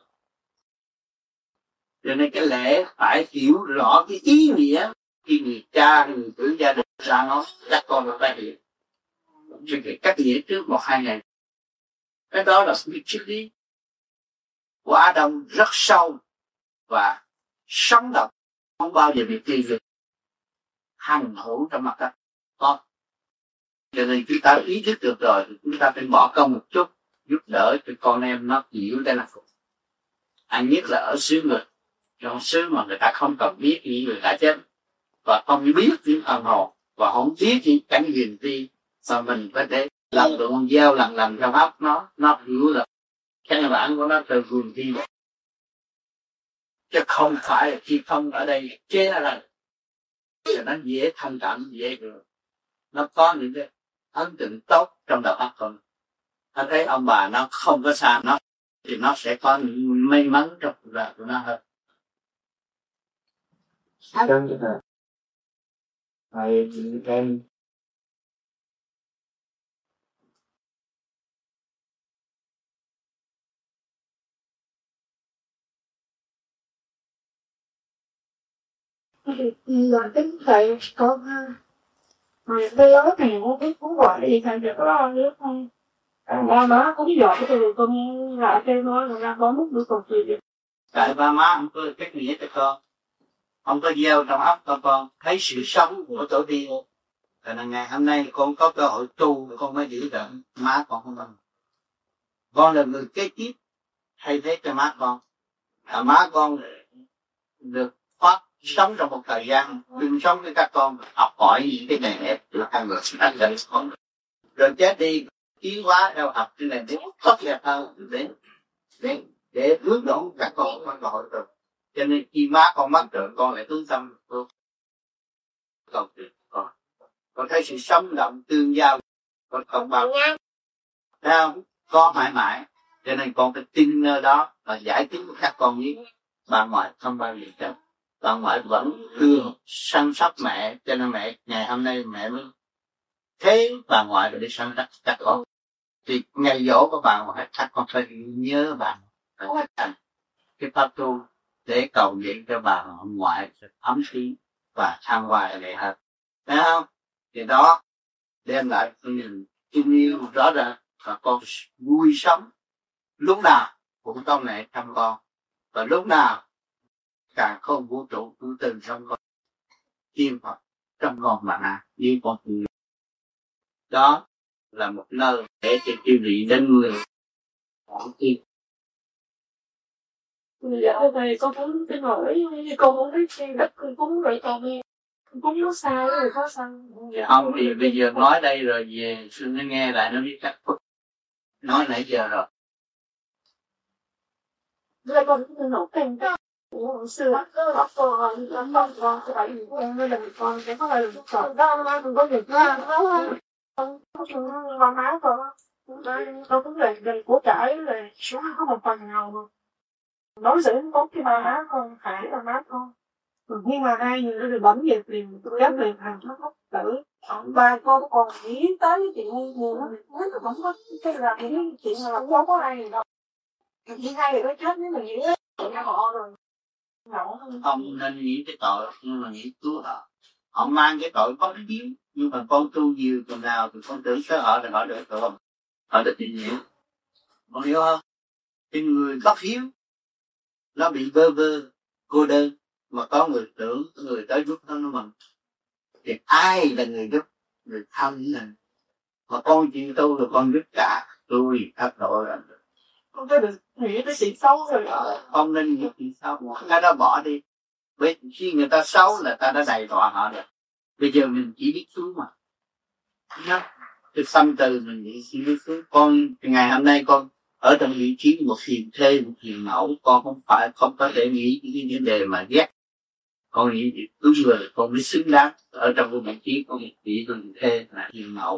Speaker 2: Cho nên cái lễ phải hiểu rõ cái ý nghĩa khi người cha người tử gia đình ra nó, các con phải hiểu. Chứ phải cắt nghĩa trước 1-2 ngày. Cái đó là sự triết lý của Á Đông rất sâu và sống động, không bao giờ bị tiêu diệt, hằng hữu trong mặt đất. Con. Cho nên chúng ta ý thức được rồi thì chúng ta phải bỏ công một chút, giúp đỡ cho con em nó hiểu đây là Phật. Nhất là ở xứ người, trong xứ mà người ta không cần biết những người đã chết và không biết những thần hồn và không biết những cảnh huyền vi, mà mình có thể làm được con dao lần trong óc nó hiểu được căn bản của nó từ huyền vi, chứ không phải là khi không ở đây chế ra thì nó dễ thông cảm, dễ được. Nó có những cái ấn tượng tốt trong đầu óc con. Nó thấy ông bà nó không có xa nó thì nó sẽ có những may mắn trong cuộc đời của nó hơn.
Speaker 1: Thầy em
Speaker 7: là tính thầy con rồi bây giờ thì không biết cũng gọi gì thầy được lo nữa không? Ba má cũng giỏi từ con lại kêu nói là ra có mức nữa còn gì được.
Speaker 2: Tại ba má không có cách nghĩa cho con, không có gieo trong óc con thấy sự sống của tổ tiên. Cho nên ngày hôm nay con có cơ hội tu, con mới giữ được má con không bằng. Con là người kế tiếp thay thế cho má con. Má con được thoát sống trong một thời gian, đừng sống với các con học hỏi những cái nền nếp của các người anh dạy con, rồi chết đi tiến hóa theo học cái nền nếp tốt đẹp hơn để hướng dẫn các con có cơ hội rồi. Cho nên khi má con mất rồi con lại hướng tâm luôn. Con thấy sự sống động tương giao, con không bao sao có mãi mãi. Cho nên con phải tin nơi đó và giải thích với các con biết bà ngoại không bao giờ chết. Bà ngoại vẫn thương săn sóc mẹ, cho nên mẹ ngày hôm nay mẹ mới thế bà ngoại rồi đi săn sóc các con. Thì ngày dỗ của bà ngoại các con phải nhớ bà ngoại, cái pháp tu để cầu nguyện cho bà ngoại ấm tín và thăng hoa để hơn. Thấy không? Thì đó đem lại niềm tin yêu rõ ràng và con vui sống lúc nào cũng có mẹ chăm con, và lúc nào càng không vũ trụ cứu tình trong con chim Phật trong con mà như con người. Đó là một nơi để cho chư vị đến người quảng kim.
Speaker 7: Dạ thầy con muốn xin hỏi, con muốn biết xem đất cúng vậy con nghe cũng có sai rồi có sai.
Speaker 2: Không thì bây giờ nói đây rồi về xin nó nghe lại nó biết cách nói nãy giờ rồi.
Speaker 7: Rồi con cũng nấu canh đó. Hồi xưa con tại vì con nó đừng con cái có là con đó nó cũng có việc ra con má con tôi cũng là gần của cải là xuống có một phần nào mà đối xử tốt với ba má con phải là má con. Nhưng mà ai nhìn nó được bấm về tiền tôi dám về thằng nó khóc tử ba con còn nghĩ tới cái chuyện nhiều lắm nó cũng có cái là cái chuyện là không có ai gì đâu chỉ hai người nó chết nếu mình nghĩ chuyện họ rồi
Speaker 2: Không nên nghĩ cái tội nhưng mà nghĩ cứu họ. Họ mang cái tội có cái hiếu nhưng mà con tu nhiều tuần nào thì con tưởng tới họ là họ được tội không, họ được tìm hiểu. Con hiểu không? Cái người bất hiếu nó bị bơ vơ cô đơn mà có người tưởng người tới giúp nó mình thì ai là người giúp, người thân là mà con chịu tu là con giúp cả tôi thất tội rồi.
Speaker 7: con có được nghĩ tới sự xấu rồi
Speaker 2: Không nên nghĩ chuyện xấu, cái đó bỏ đi. Bởi khi người ta xấu là ta đã đầy đọa họ rồi. Bây giờ mình chỉ biết xuống mà. Cái tâm từ mình chỉ biết xuống. Con ngày hôm nay con ở trong vị trí một hiền thê, một hiền mẫu, con không có thể nghĩ những vấn đề mà ghét. Con nghĩ đúng rồi, con mới xứng đáng ở trong cái vị trí con chỉ hiền thê là hiền mẫu.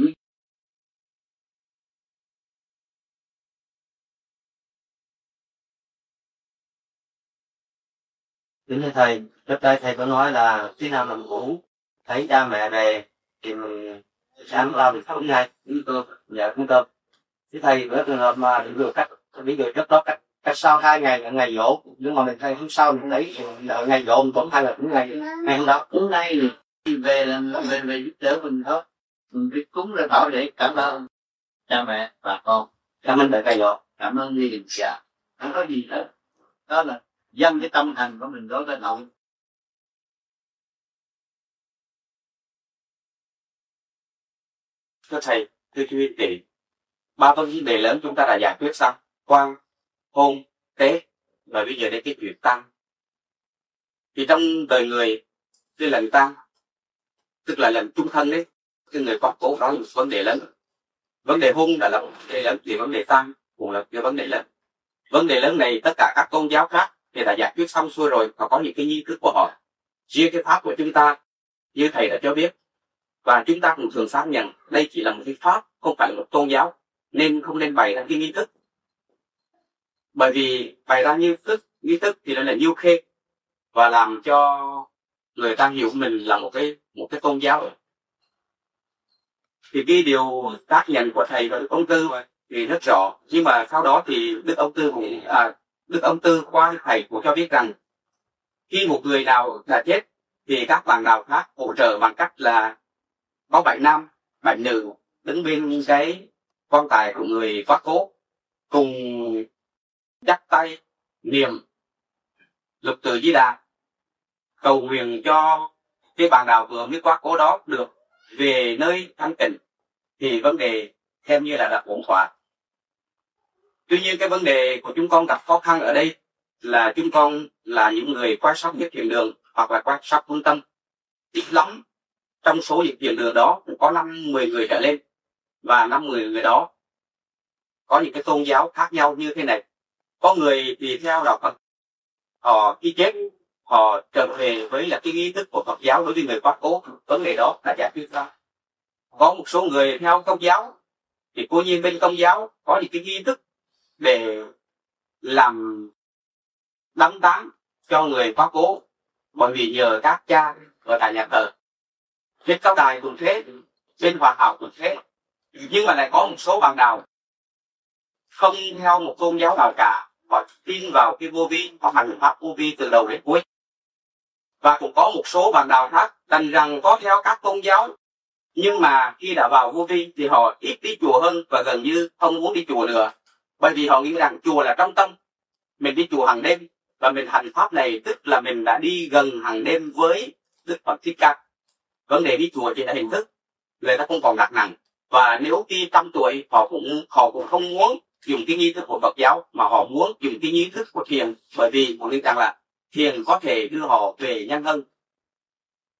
Speaker 5: Kính thưa thầy, trước đây thầy có nói là khi nào mình ngủ thấy cha mẹ về thì mình sáng ra mình sống ngay cung cơm. Thế thầy với trường hợp mà được cắt ví dụ trước đó cắt sau 2 ngày là ngày dỗ, nhưng mà mình thấy hôm sau mình thấy ở ngày dỗ mình vẫn hay là cũng ngày hôm đó.
Speaker 2: Hôm nay thì về giúp đỡ mình thôi. Mình biết cúng ra bảo để cảm ơn cha mẹ và con.
Speaker 5: Cảm ơn thầy dỗ.
Speaker 2: Cảm ơn gia đình cha. Không có gì hết. Đó là dâng cái tâm thành của mình đối với nội.
Speaker 3: Thưa thầy, thưa quý vị, 3 vấn đề lớn chúng ta đã giải quyết xong: quan, hôn, tế, và bây giờ đến cái chuyện tăng. Thì trong đời người, cái lần tăng, tức là lần chung thân đấy, cái người có cố đó là một vấn đề lớn. Vấn đề hôn là một vấn đề lớn, thì vấn đề tăng cũng là cái vấn đề lớn. Vấn đề lớn này tất cả các tôn giáo khác thì đã giải quyết xong xuôi rồi, và có những cái nghi thức của họ. Riêng cái pháp của chúng ta, như thầy đã cho biết, và chúng ta cũng thường xác nhận đây chỉ là một cái pháp, không phải là một tôn giáo, nên không nên bày ra cái nghi thức. Bởi vì bày ra nghi thức thì nó là nhiêu khê và làm cho người ta hiểu mình là một cái tôn giáo. Thì cái điều xác nhận của thầy và Đức Ông Tư thì rất rõ, nhưng mà sau đó thì Đức Ông Tư qua thầy cũng cho biết rằng khi một người nào đã chết thì các bạn đạo khác hỗ trợ bằng cách là có 7 nam 7 nữ đứng bên cái quan tài của người quá cố, cùng dắt tay niệm Lục Tự Di Đà, cầu nguyện cho cái bạn đạo vừa mới quá cố đó được về nơi thanh tịnh, thì vấn đề theo như là đã ổn thỏa. Tuy nhiên cái vấn đề của chúng con gặp khó khăn ở đây là chúng con là những người quan sát nhất thiền đường hoặc là quan sát phương tâm, ít lắm trong số những thiền đường đó cũng có 5-10 người trở lên, và 5-10 người đó có những cái tôn giáo khác nhau như thế này. Có người thì theo đạo Phật, họ khi chết họ trở về với là cái nghi thức của Phật giáo đối với người quá cố, vấn đề đó là giải quyết ra. Có một số người theo Công giáo thì cố nhiên bên Công giáo có những cái nghi thức để làm đắm táng cho người quá cố, bởi vì nhờ các cha ở tại nhà thờ. Trên Cao Đài cũng thế, bên Hòa Hảo cũng thế. Nhưng mà lại có một số bạn đạo không theo một tôn giáo nào cả, họ tin vào cái vô vi, họ hành pháp vô vi từ đầu đến cuối. Và cũng có một số bạn đạo khác đành rằng có theo các tôn giáo, nhưng mà khi đã vào vô vi thì họ ít đi chùa hơn và gần như không muốn đi chùa nữa, bởi vì họ nghĩ rằng chùa là trong tâm. Mình đi chùa hàng đêm và mình hành pháp này tức là mình đã đi gần hàng đêm với Đức Phật Thích Ca. Vấn đề đi chùa chỉ là hình thức, người ta không còn đặt nặng. Và nếu khi 100 tuổi họ cũng không muốn dùng cái nghi thức của Phật giáo, mà họ muốn dùng cái nghi thức của thiền, bởi vì họ nghĩ rằng là thiền có thể đưa họ về nhanh hơn.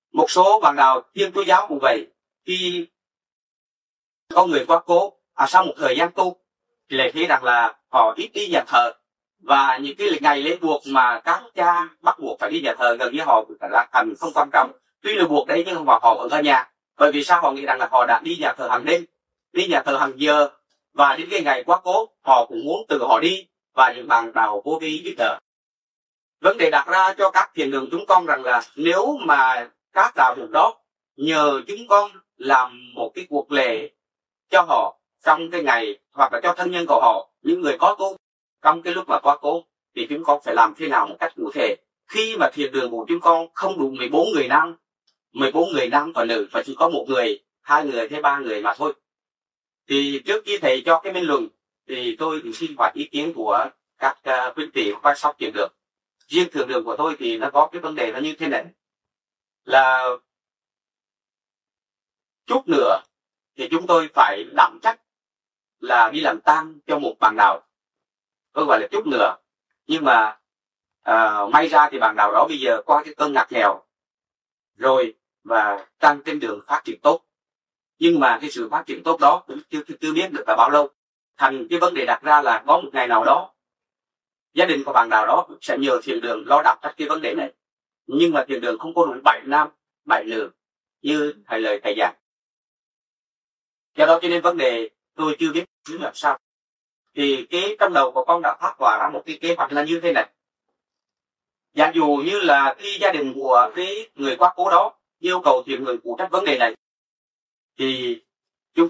Speaker 3: Một số bạn đạo Thiên Chúa giáo cũng vậy, khi có người quá cố sau một thời gian tu thì lại thấy rằng là họ ít đi nhà thờ, và những cái ngày lễ buộc mà các cha bắt buộc phải đi nhà thờ gần như họ là thành không quan trọng. Tuy là buộc đấy nhưng mà họ ở nhà, bởi vì sao? Họ nghĩ rằng là họ đã đi nhà thờ hàng đêm, đi nhà thờ hàng giờ, và đến cái ngày quá cố họ cũng muốn tự họ đi, và những bạn đạo vô vi giúp đỡ. Vấn đề đặt ra cho các thiền đường chúng con rằng là nếu mà các đạo hữu đó nhờ chúng con làm một cái cuộc lễ cho họ trong cái ngày, hoặc là cho thân nhân của họ, những người có tu trong cái lúc mà quá cố, thì chúng con phải làm thế nào một cách cụ thể. Khi mà thiền đường của chúng con không đủ 14 người nam và nữ, và chỉ có 1 người, 2 người hay 3 người mà thôi, thì trước khi thầy cho cái minh luận thì tôi cũng xin hỏi ý kiến của các quý vị quan sát thiền đường. Riêng thiền đường của tôi thì nó có cái vấn đề nó như thế này, là chút nữa thì chúng tôi phải đảm trách là đi làm tang cho một bạn đạo. Tôi gọi là chút nữa, nhưng mà may ra thì bạn đạo đó bây giờ qua cái cơn ngặt nghèo rồi và đang trên đường phát triển tốt, nhưng mà cái sự phát triển tốt đó cũng chưa biết được là bao lâu. Thành cái vấn đề đặt ra là có một ngày nào đó gia đình của bạn đạo đó sẽ nhờ thiền đường lo đảm trách cái vấn đề này, nhưng mà thiền đường không có đủ 7 nam 7 nữ như lời thầy giảng. Do đó cho nên vấn đề tôi chưa biết làm sao. Thì cái trong đầu của con đã phát họa ra một cái kế hoạch là như thế này. Giả dụ như là khi gia đình của cái người quá cố đó yêu cầu thiền người phụ trách vấn đề này, thì chúng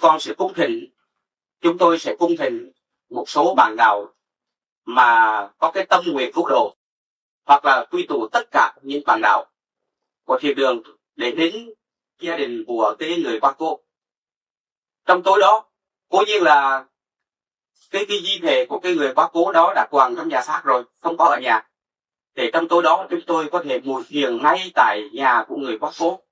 Speaker 3: tôi sẽ cung thỉnh một số bạn đạo mà có cái tâm nguyện cứu độ, hoặc là quy tụ tất cả những bạn đạo của thiền đường để đến gia đình của cái người quá cố. Trong tối đó, cố nhiên là cái di thể của cái người quá cố đó đã quàng trong nhà xác rồi, không có ở nhà. Để trong tối đó chúng tôi có thể ngồi thiền ngay tại nhà của người quá cố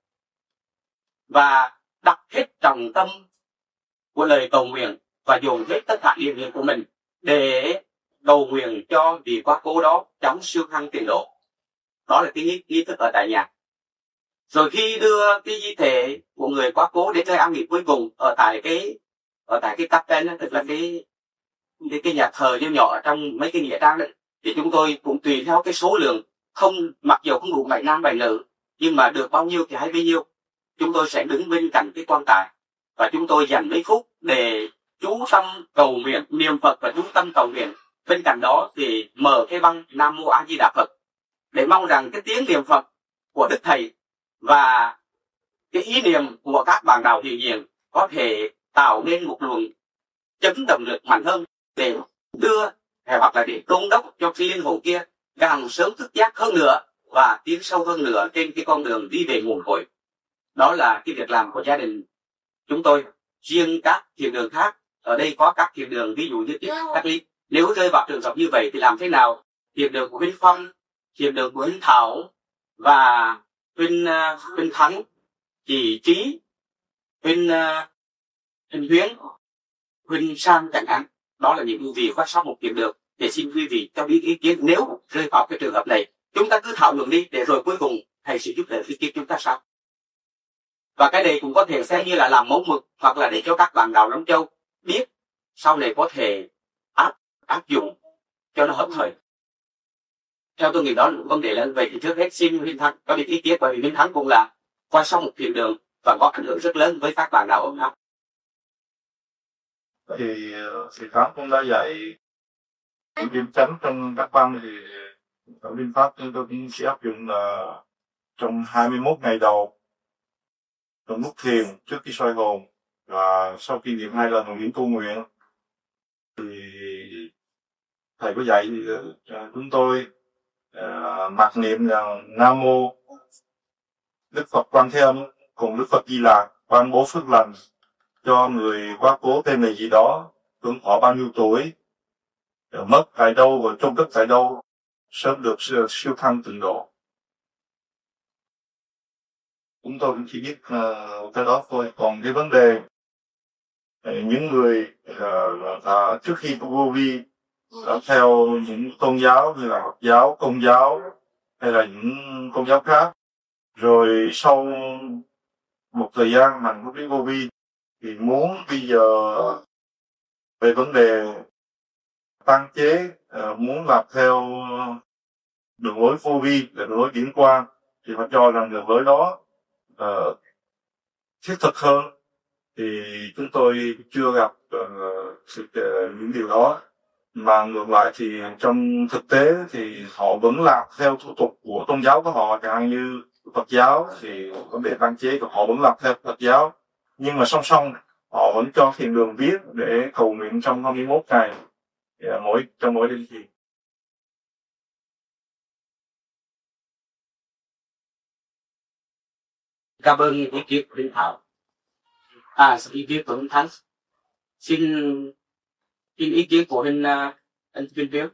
Speaker 3: và đặt hết trọng tâm của lời cầu nguyện và dùng hết tất cả điều kiện của mình để cầu nguyện cho vị quá cố đó chóng siêu thăng tiền độ. Đó là cái nghi thức ở tại nhà. Rồi khi đưa cái di thể của người quá cố đến nơi an nghỉ cuối cùng ở tại cái capel, tức là cái nhà thờ nhỏ nhỏ trong mấy cái nghĩa trang đấy, thì chúng tôi cũng tùy theo cái số lượng, mặc dù không đủ 7 nam 7 nữ, nhưng mà được bao nhiêu thì hay bấy nhiêu, chúng tôi sẽ đứng bên cạnh cái quan tài và chúng tôi dành mấy phút để chú tâm cầu nguyện, niệm Phật và chú tâm cầu nguyện. Bên cạnh đó thì mở cái băng Nam Mô A Di Đà Phật để mong rằng cái tiếng niệm Phật của Đức Thầy và cái ý niệm của các bạn đạo thiền viện có thể tạo nên một luồng chấn động lực mạnh hơn để đưa hoặc là để đôn đốc cho cái linh hồn kia càng sớm thức giác hơn nữa và tiến sâu hơn nữa trên cái con đường đi về nguồn cội. Đó là cái việc làm của gia đình chúng tôi. Riêng các thiền đường khác, ở đây có các thiền đường ví dụ như các ly, nếu rơi vào trường hợp như vậy thì làm thế nào? Thiền đường của Huynh Phong, thiền đường của Huynh Thảo và Huynh Thắng, Chị Trí, Huynh Huyến, Huynh Sang chẳng hạn. Đó là những quý vị phát sóng một thiền đường. Để xin quý vị cho biết ý kiến nếu rơi vào cái trường hợp này. Chúng ta cứ thảo luận đi để rồi cuối cùng thầy sẽ giúp đỡ ý kiến chúng ta sau. Và cái này cũng có thể xem như là làm mẫu mực, hoặc là để cho các bạn đạo Long Châu biết sau này có thể áp dụng cho nó hợp thời. Theo tôi nghĩ đó là một vấn đề lớn. Vậy thì trước hết xin Huynh Thắng có biết ý kiến, bởi vì Huynh Thắng cũng là qua xong một thiền đường và có ảnh hưởng rất lớn với các bạn đạo ông Thắng.
Speaker 8: Thì Thắng cũng đã dạy điểm chánh trong các băng, thì ở Linh Pháp chúng tôi cũng sẽ áp dụng là trong 21 ngày đầu trong lúc thiền trước khi soi hồn, và sau khi niệm 2 lần niệm tu nguyện thì thầy có dạy thì chúng tôi mặc niệm là Nam Mô Đức Phật Quan Thế Âm cùng Đức Phật Di Lạc ban bố phước lành cho người quá cố tên này gì đó, hưởng thọ bao nhiêu tuổi, mất tại đâu và chôn cất tại đâu, sớm được siêu thăng tịnh độ. Chúng tôi cũng chỉ biết cái đó thôi. Còn cái vấn đề những người trước khi tu vô vi đã theo những tôn giáo như là Phật giáo, Công giáo hay là những tôn giáo khác, Rồi sau một thời gian hành huấn luyện vô vi thì muốn bây giờ về vấn đề tăng chế, muốn làm theo đường lối vô vi, đường lối điển quang, thì họ cho rằng đường lối đó thiết thực hơn. Thì chúng tôi chưa gặp những điều đó, mà ngược lại thì trong thực tế thì họ vẫn làm theo thủ tục của tôn giáo của họ, chẳng hạn như Phật giáo thì vấn đề tăng chế của họ vẫn làm theo Phật giáo, nhưng mà song song họ vẫn cho thiền đường viết để cầu nguyện trong 21 ngày trong mỗi đêm thiền.
Speaker 3: Cảm ơn ý kiến của Linh Thảo. Ý kiến của Linh Thắng. Xin ý kiến của anh Vinh Viễn.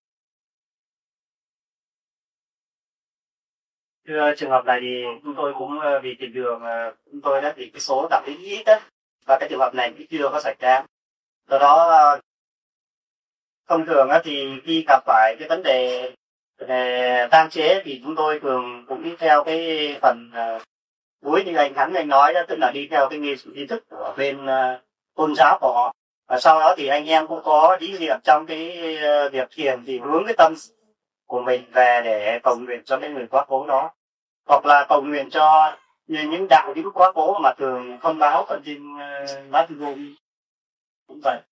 Speaker 6: Thưa, trường hợp này thì chúng tôi cũng vì tiền đường chúng tôi đã bị cái số tập đến ít đó, và cái trường hợp này cũng chưa có xảy ra. Do đó thông thường thì khi gặp phải cái vấn đề tang chế thì chúng tôi thường cũng đi theo cái phần cuối như anh Thắng nói đó, tức là đi theo cái nghi thức của bên tôn giáo của họ. Và sau đó thì anh em cũng có ý niệm trong cái việc thiền thì hướng cái tâm của mình về để cầu nguyện cho cái người quá cố đó, hoặc là cầu nguyện cho những đạo hữu quá cố mà thường không báo ở trên lá thư vô vi cũng vậy.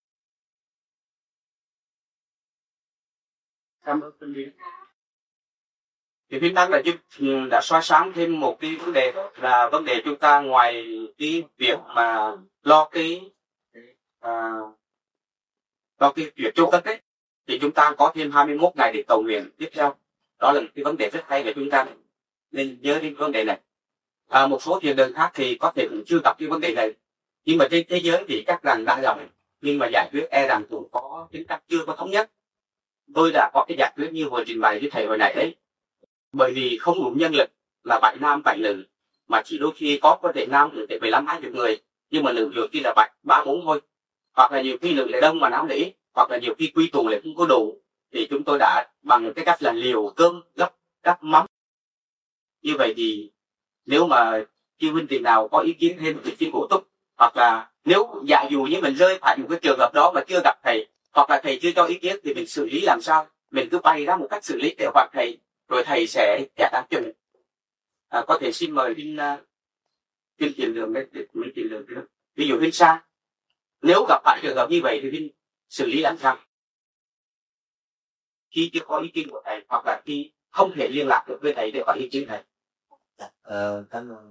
Speaker 3: Cảm ơn Vinh Viễn. Thì Vinh Thắng đã soi sáng thêm một cái vấn đề, là vấn đề chúng ta ngoài cái việc mà lo cái việc chôn cất ấy, thì chúng ta có thêm 21 ngày để cầu nguyện tiếp theo. Đó là một cái vấn đề rất hay để chúng ta nên nhớ đến vấn đề này. Một số thiền đường khác thì có thể cũng chưa gặp cái vấn đề này, nhưng mà trên thế giới thì chắc rằng đa dòng, nhưng mà giải quyết rằng cũng có tính cách chưa có thống nhất. Tôi đã có cái giải quyết như vừa trình bày với thầy hồi nãy đấy, bởi vì không đủ nhân lực là 7 nam 7 nữ, mà chỉ đôi khi có thể nam được 15-20 người, nhưng mà nữ nhiều khi là 3-4 thôi, hoặc là nhiều khi nữ lại đông mà nam lại ít, hoặc là nhiều khi quy tụ lại không có đủ, thì chúng tôi đã bằng cái cách là liều cơm gấp mắm. Như vậy thì nếu mà chư huynh tiền nào có ý kiến thêm thì xin bổ túc, hoặc là nếu giả dụ như mình rơi phải một cái trường hợp đó mà chưa gặp thầy, hoặc là thầy chưa cho ý kiến thì mình xử lý làm sao, mình cứ bày ra một cách xử lý để hoặc thầy, rồi thầy sẽ giải đáp cho mình. Có thể xin mời Vinh tiền lượng ví dụ Vinh Sa, nếu gặp phải trường hợp như vậy thì Vinh xử lý làm sao khi chưa có ý kiến của thầy, hoặc là khi không thể liên lạc được với thầy để hỏi ý kiến thầy.
Speaker 5: Cảm ơn.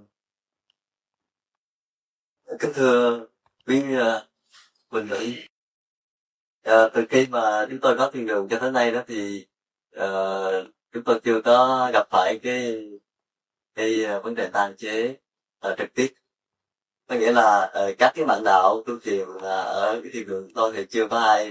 Speaker 5: Kính thưa quý Quỳnh nữ, từ khi mà chúng tôi có thiên đường cho tới nay đó thì chúng tôi chưa có gặp phải cái vấn đề tàn chế trực tiếp. Có nghĩa là các cái bạn đạo tu thiền ở cái thiên đường tôi thì chưa có ai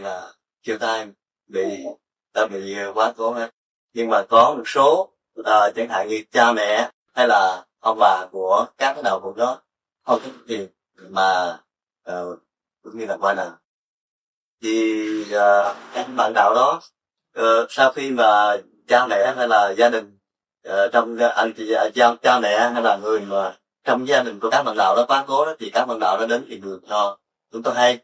Speaker 5: bị quá cố hết. Nhưng mà có một số chẳng hạn như cha mẹ hay là ông bà của các cái đạo phật đó không có thiền mà cũng như là qua nào thì các bạn đạo đó sau khi mà cha mẹ hay là gia đình trong anh chị cha mẹ hay là người mà trong gia đình của các bạn đạo đó quá cố đó, thì các bạn đạo đó đến thì đường cho chúng tôi hay.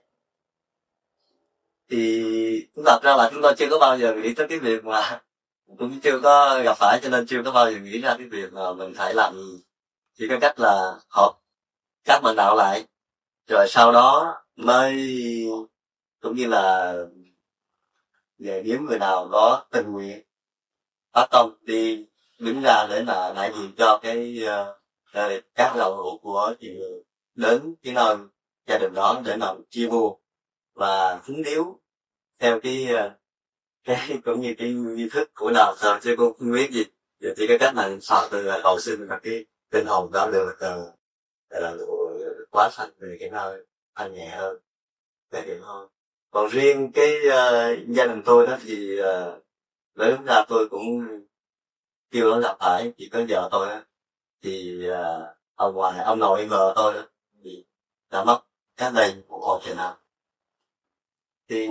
Speaker 5: Thì chúng thật ra là chúng tôi chưa có bao giờ nghĩ tới cái việc mà cũng chưa có gặp phải, cho nên chưa có bao giờ nghĩ ra cái việc mà mình phải làm gì. Chỉ có cách là họp các bạn đạo lại, rồi sau đó mới cũng như là nếu người nào có tình nguyện phát tâm đi đứng ra để mà đại diện cho các đạo hữu của chị đến cái nơi gia đình đó để mà chia buồn và phúng điếu theo cái cũng như cái nghi thức của đạo Phật, chứ cũng không biết gì. Giờ chỉ có cách là sợ từ cầu xin và cái tinh hồn đó được là quá sạch về cái nơi thanh nhẹ hơn, để điểm hơn. Còn riêng cái gia đình tôi đó thì lớn ra tôi cũng chưa có gặp phải, chỉ có vợ tôi đó. Thì ông nội vợ tôi đó thì đã mất cách đây một hồi chừng nào. Thì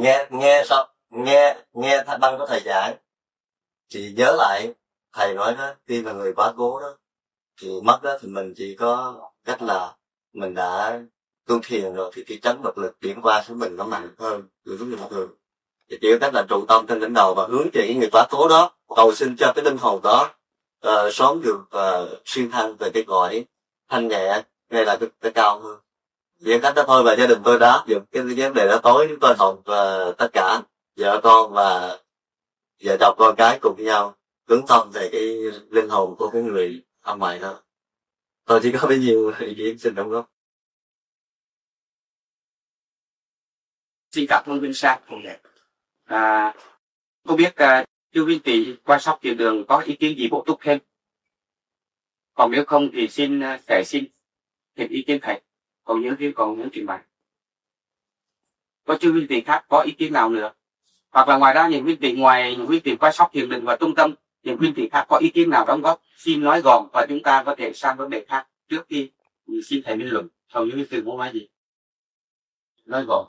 Speaker 5: nghe băng có thầy giảng thì nhớ lại thầy nói đó, khi mà người quá cố đó thì mất đó thì mình chỉ có cách là mình đã tu thiền rồi thì cái chấn vật lực chuyển qua của mình nó mạnh hơn người bình thường. Thì chỉ có cách là trụ tâm trên đỉnh đầu và hướng về cái người quá cố đó, cầu xin cho cái linh hồn đó sớm được xuyên thăng về cái cõi thanh nhẹ ngay là cái cao hơn. Chỉ cách đó thôi, và gia đình tôi đã áp dụng cái vấn đề đó. Tối chúng tôi học tất cả vợ con và vợ chồng con cái cùng nhau hướng tâm về cái linh hồn của cái người ông ngoại đó. Tôi chỉ có bấy nhiêu ý kiến xin đóng góp.
Speaker 3: Xin cảm ơn Vinh Sang. Không biết chú Vinh Tý quan sát tiền đường có ý kiến gì bổ túc thêm? Còn nếu không thì xin thêm ý kiến thầy. Còn nhớ trình bày. Có chú Vinh Tý khác có ý kiến nào nữa? Hoặc là ngoài ra những Vinh Tý quan sát thiền định và trung tâm, những Vinh Tý khác có ý kiến nào đóng góp, xin nói gọn và chúng ta có thể sang vấn đề khác trước khi xin thầy bình luận. Hầu như Vinh Tý muốn nói gì? Nói gọn.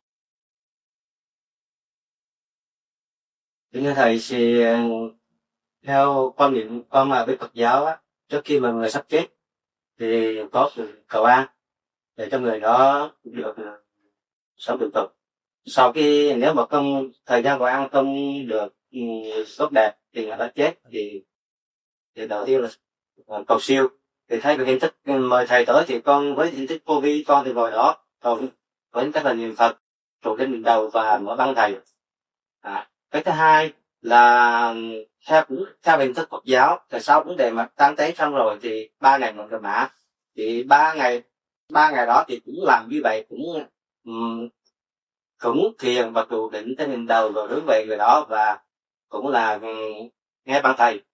Speaker 5: Thưa thầy, thì theo quan niệm con mà với Phật giáo á, trước khi mà người sắp chết thì có sự cầu an để cho người đó được sống được Phật. Sau khi nếu mà không thời gian cầu an không được tốt đẹp thì người ta chết thì đầu tiên là cầu siêu. Thì thấy được hình thức mời thầy tới thì con với hình thức vô vi con thì ngồi đó, còn với các là niệm Phật trụ trên đỉnh đầu và mở băng thầy. Cái thứ hai là theo hình thức Phật giáo thì sau vấn đề mà tán tế xong rồi thì 3 ngày một mã, thì 3 ngày đó thì cũng làm như vậy, cũng thiền và trụ đỉnh trên đỉnh đầu rồi hướng về người đó và cũng là nghe băng thầy,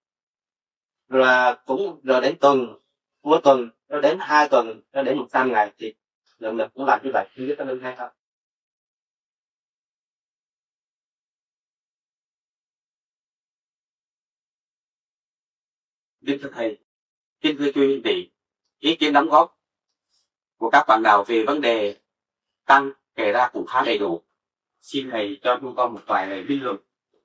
Speaker 5: rồi đến cuối tuần rồi đến 2 tuần rồi đến 100 ngày thì lần lượt cũng làm như vậy. Như cái lưng hay không?
Speaker 3: Kính thưa thầy, kính thưa chú Vinh Tý, ý kiến đóng góp của các bạn đạo về vấn đề tăng kể ra cũng khá đầy đủ. Xin thầy cho chúng con một vài lời bình luận.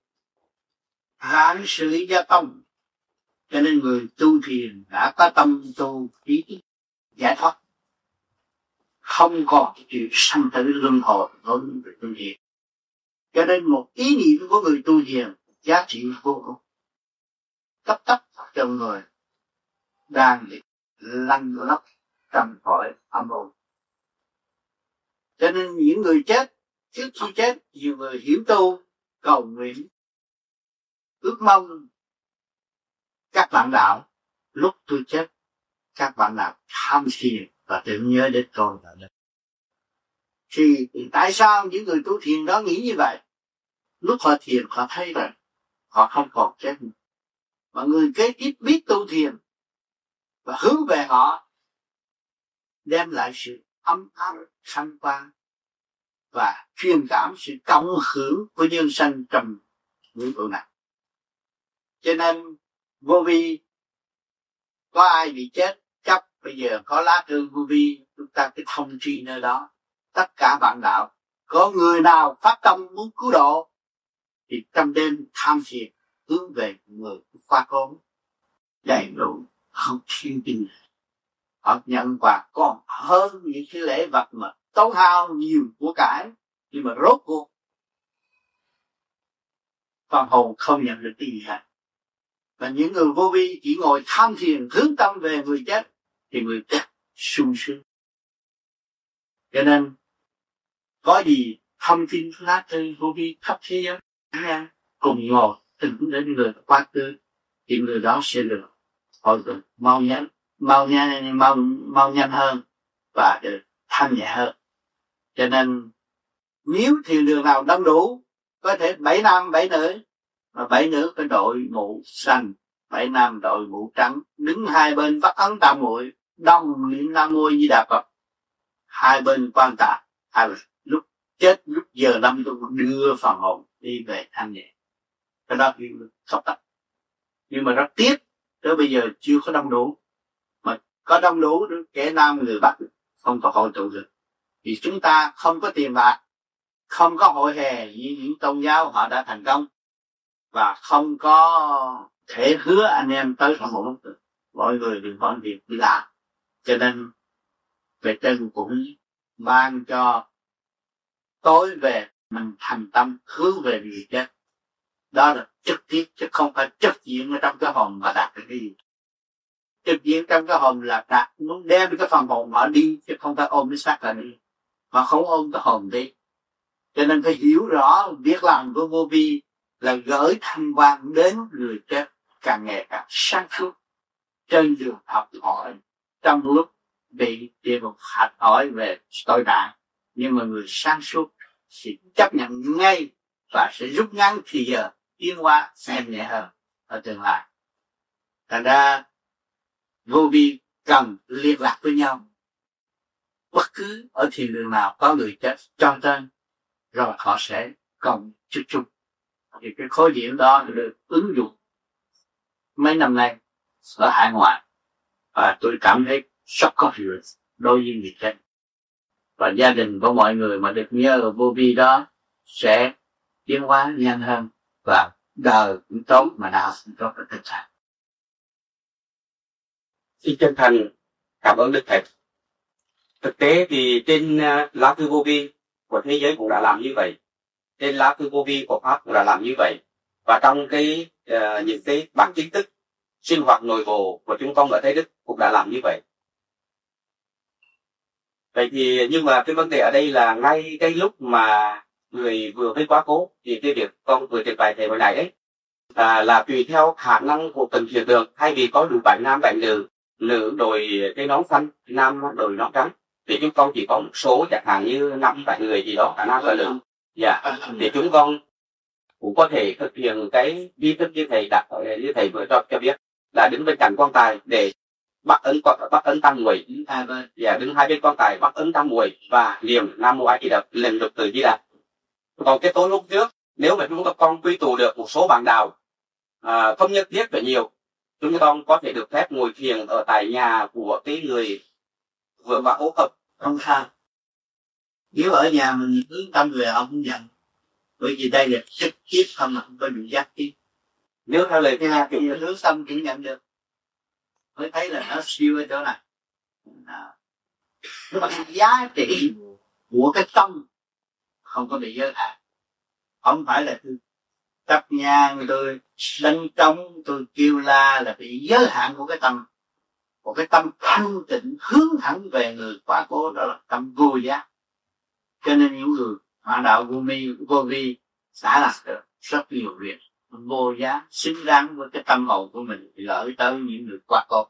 Speaker 2: Vạn sự do tâm, cho nên người tu thiền đã có tâm tu trí giải thoát, không còn chuyện sanh tử luân hồi đối với tu thiền. Cho nên một ý niệm của người tu thiền giá trị vô cùng, cấp trong người đang bị lăn lóc trong cõi âm u. Cho nên những người chết trước khi chết, nhiều người hiểu tu cầu nguyện ước mong các bạn đạo lúc tôi chết các bạn đạo tham thiền và tưởng nhớ đến tôi là được. Thì tại sao những người tu thiền đó nghĩ như vậy? Lúc họ thiền họ thấy rằng họ không còn chết nữa, mà người kế tiếp biết tu thiền và hướng về họ, đem lại sự ấm áp sanh quang và truyền cảm sự cộng hưởng của nhân sanh trong vũ trụ này. Cho nên vô vi có ai bị chết chấp bây giờ có lá thư vô vi, chúng ta cái thông tri nơi đó, tất cả bạn đạo có người nào phát tâm muốn cứu độ thì trong đêm tham thiền hướng về người qua cố đầy đủ không thiên tình, họ nhận quà còn hơn những cái lễ vật mà tốn hao nhiều của cải, nhưng mà rốt cuộc phần hồn không nhận được cái gì hết. Và những người vô vi chỉ ngồi tham thiền hướng tâm về người chết thì người chết sung sướng. Cho nên có gì thông tin lá thư vô vi khắp thế giới cùng ngồi tình đến người quá khứ thì người đó sẽ được hồi được mau nhanh hơn và được thanh nhẹ hơn. Cho nên nếu thiền đường nào đông đủ, có thể 7 nam 7 nữ, mà 7 nữ có đội mũ xanh, 7 nam đội mũ trắng, đứng hai bên phát ấn tam muội, đông niệm Nam Mô Di Đà Phật, hai bên quan tạ, lúc chết lúc giờ năm tôi đưa phần hồn đi về thanh nhẹ. Cái đó thì không tập. Nhưng mà rất tiếc tới bây giờ chưa có đông đủ, mà có đông đủ kẻ nam người Bắc không có hội tụ được. Vì chúng ta không có tiền bạc, không có hội hè như những tôn giáo họ đã thành công, và không có thể hứa anh em tới phòng một lúc được. mỗi người đừng có việc đi làm. Cho nên về trên cũng ban cho tối về mình thành tâm hướng về người chết. Đó là trực tiếp chứ không phải trực diện ở trong cái hồn mà đạt được cái gì. Trực diện trong cái hồn là đạt muốn đem cái phần hồn mở đi chứ không phải ôm cái xác là đi, mà không ôm cái hồn đi. Cho nên phải hiểu rõ việc làm của vô vi là gửi thanh quan đến người chết càng ngày càng sáng suốt trên đường học hỏi trong lúc bị địa ngục hạch hỏi về tội nạn, nhưng mà người sáng suốt sẽ chấp nhận ngay và sẽ rút ngắn thì giờ tiến hóa xem nhẹ hơn ở tương lai. Thành ra vô vi cần liên lạc với nhau. Bất cứ ở thiền đường nào có người chết cho tên rồi họ sẽ cộng chức chung. Thì cái khối điểm đó được ứng dụng mấy năm nay ở hải ngoại và tôi cảm thấy rất có hiệu đối với người chết. Và gia đình của mọi người mà được nhớ ở vô vi đó sẽ tiến hóa nhanh hơn và đời cũng tốt mà nào cũng tốt ở tinh thần.
Speaker 3: Xin chân thành cảm ơn Đức Thầy. Thực tế thì trên lá thư vô vi của thế giới cũng đã làm như vậy, trên lá thư vô vi của Pháp cũng đã làm như vậy, và trong cái những cái bản chính thức sinh hoạt nội bộ của chúng con ở Thế Đức cũng đã làm như vậy. Vậy thì nhưng mà cái vấn đề ở đây là ngay cái lúc mà người vừa mới quá cố thì cái việc con vừa trình bày thầy hồi này đấy là tùy theo khả năng của từng thiền đường, thay vì có đủ bạn nam bạn nữ, nữ đội cái nón xanh, nam đội nón trắng, thì chúng con chỉ có một số chẳng hạn như 5-7 người gì đó, cả nam và nữ. Dạ, thì chúng con cũng có thể thực hiện cái nghi thức như thầy vừa cho biết là đứng bên cạnh quan tài để bắt ấn tam muội, dạ, đứng hai bên quan tài bắt ấn tam muội và niệm Nam Mô A Di Đà lần lượt từ Di Đà. Còn cái tối lúc trước, nếu mà chúng con quy tụ được một số bạn đạo, không nhất thiết phải nhiều, chúng con có thể được phép ngồi thiền ở tại nhà của cái người vừa qua ố hợp.
Speaker 2: Không sao. Nếu ở nhà mình hướng tâm về ông cũng nhận, bởi vì đây là trực tiếp không mà không có bị giác tiếp.
Speaker 3: Nếu theo lời
Speaker 2: nhà thì hướng tâm cũng nhận được, mới thấy là nó siêu ở chỗ này. Nhưng mà giá trị của cái tâm không có bị giới hạn. Không phải là tôi tập nhang, tôi đánh trống, tôi kêu la là bị giới hạn của cái tâm. Một cái tâm thanh tịnh hướng thẳng về người quá cố, đó là tâm vô giá. Cho nên những người hoạt đạo vô vi đã làm được rất nhiều việc vô giá, xứng đáng với cái tâm hồn của mình lợi tới những người quá cố.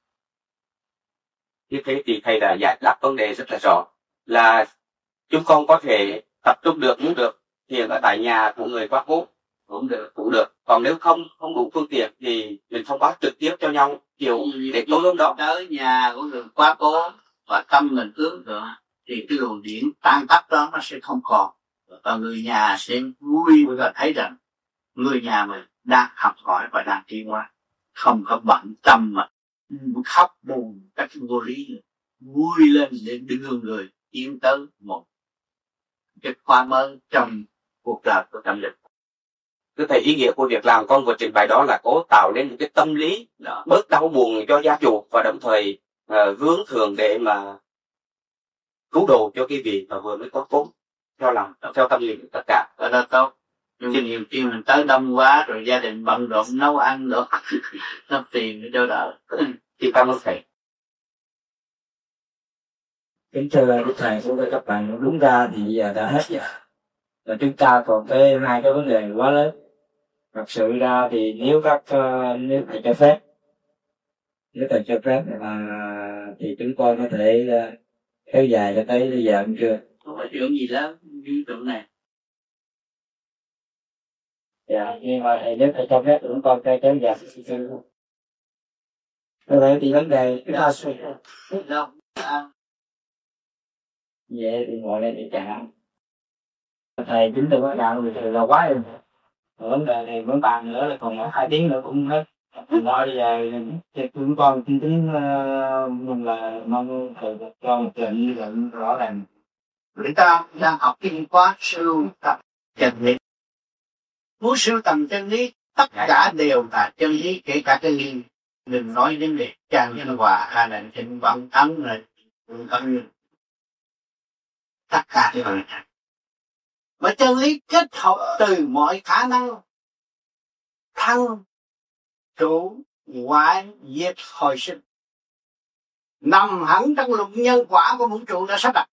Speaker 3: Như thế thì thầy đã giải đáp vấn đề rất là rõ, là chúng con có thể tập trung được, muốn được thiền ở tại nhà của người quá cố cũng được. Còn nếu không đủ phương tiện thì mình thông báo trực tiếp cho nhau chiều để tối hôm đó
Speaker 2: tới nhà của người quá cố và tâm mình hướng rồi thì cái luồng điển tan tác đó nó sẽ không còn, và người nhà sẽ vui và thấy rằng người nhà mình đang học hỏi và đang tiến hóa, không có bận tâm mà khóc buồn cách vô lý, vui lên để đưa người tiến tới một cái khoa mới trong cuộc đời của tâm linh.
Speaker 3: Cứ thầy, ý nghĩa của việc làm con vừa trình bày đó là cố tạo nên một cái tâm lý bớt đau buồn cho gia chủ và đồng thời hướng thường để mà cứu độ cho cái vị mà vừa mới có cố theo tâm lý tất cả.
Speaker 2: Đó là tốt. Nhưng nhiều khi mình tới đông quá rồi gia đình bận rộn nấu ăn nữa nó phiền để cho đỡ.
Speaker 3: Thì cảm ơn thầy.
Speaker 1: Kính thưa Đức Thầy, cũng với các bạn, đúng ra thì giờ đã hết giờ. Và chúng ta còn cái hai cái vấn đề quá lớn. Thật sự ra thì nếu thầy cho phép, thì chúng con có thể kéo dài cho tới giờ cũng chưa?
Speaker 2: Không có chuyện gì lớn như chỗ này.
Speaker 1: Dạ, nhưng mà nếu thầy cho phép chúng con kéo dài luôn. Vậy thì vấn đề chúng ta suy
Speaker 2: đâu
Speaker 1: vậy thì ngồi đây để trả. Thầy chính từ các bạn thì là quá rồi. Vấn đề này vẫn bàn nữa là còn 2 tiếng nữa cũng hết. Nói bây giờ chúng con tính mình là mong thầy cho một lệnh rõ ràng.
Speaker 2: Người ta đang học kinh quá sưu tập chân lý. Muốn sưu tầm chân lý, tất cả đều là chân lý, kể cả cái lý. đừng nói đến việc Cha Nhân Hòa hay là Thịnh Văn Thắng rồi tất cả đều là mà chân lý kết hợp từ mọi khả năng thân trụ hoại diệt hồi sinh nằm hẳn trong luật nhân quả của vũ trụ đã sắp đặt.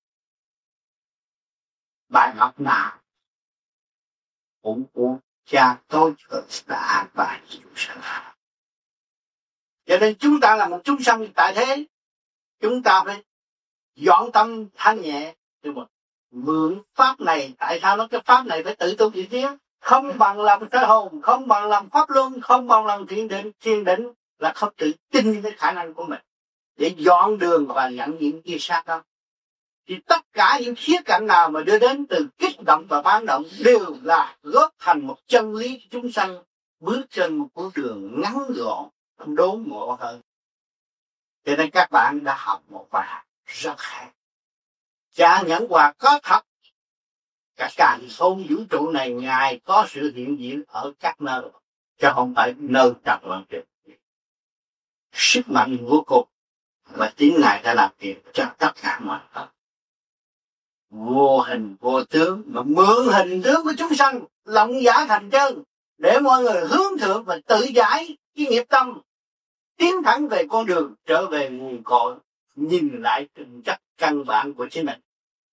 Speaker 2: Bài học nào cũng của Cha tôi đã an bài chúng sanh. Cho nên chúng ta là một chúng sanh tại thế, chúng ta phải dọn tâm thanh nhẹ từ một mượn pháp này. Tại sao nói cái pháp này phải tự tu tự tiến? Không bằng làm sơ hồn, không bằng làm pháp luân, không bằng làm thiền định là không tự tin với khả năng của mình để dọn đường và nhận những kia sát đó. Thì tất cả những khía cạnh nào mà đưa đến từ kích động và bán động đều là góp thành một chân lý chúng sanh bước trên một con đường ngắn gọn, đốn ngộ hơn. Cho nên các bạn đã học một bài học rất hay. Cha Nhẫn Hòa có thật. Cả càn khôn vũ trụ này Ngài có sự hiện diện ở các nơi, chứ không phải nơi trật loạn trực. Sức mạnh vô cùng và chính Ngài đã làm việc cho tất cả mọi người. Vô hình vô tướng mà mượn hình tướng của chúng sanh lộng giả thành chân để mọi người hướng thượng và tự giải cái nghiệp tâm, tiến thẳng về con đường trở về nguồn cội, nhìn lại tính chất căn bản của chính mình.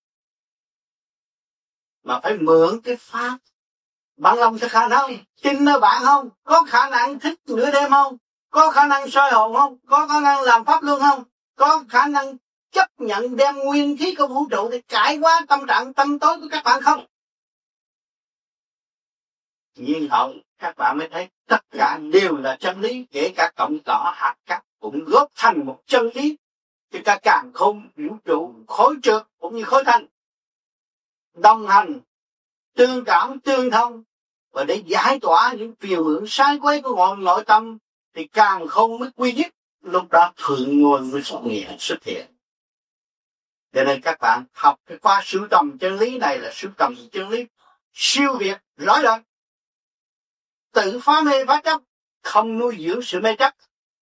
Speaker 2: Mà phải mượn cái pháp. Bạn lòng thực hành không? Tin nơi bạn không? Có khả năng thức nửa đêm không? Có khả năng soi hồn không? Có khả năng làm pháp luân không? Có khả năng chấp nhận đem nguyên khí của vũ trụ để cải hóa tâm trạng tâm tối của các bạn không? Nhiên hậu các bạn mới thấy tất cả đều là chân lý, kể cả cộng tỏ hạt cát cũng góp thành một chân lý. Thì cả càn khôn vũ trụ, khối trượt cũng như khối thanh đồng hành, tương cảm, tương thông và để giải tỏa những phiền muộn sai quấy của ngọn nội tâm thì càng không mới quy nhất. Lúc đó thượng nguồn mới xuất hiện. Cho nên các bạn học cái khóa sưu tầm chân lý này là sưu tầm chân lý siêu việt rõ ràng, tự phá mê phá chấp, không nuôi dưỡng sự mê chấp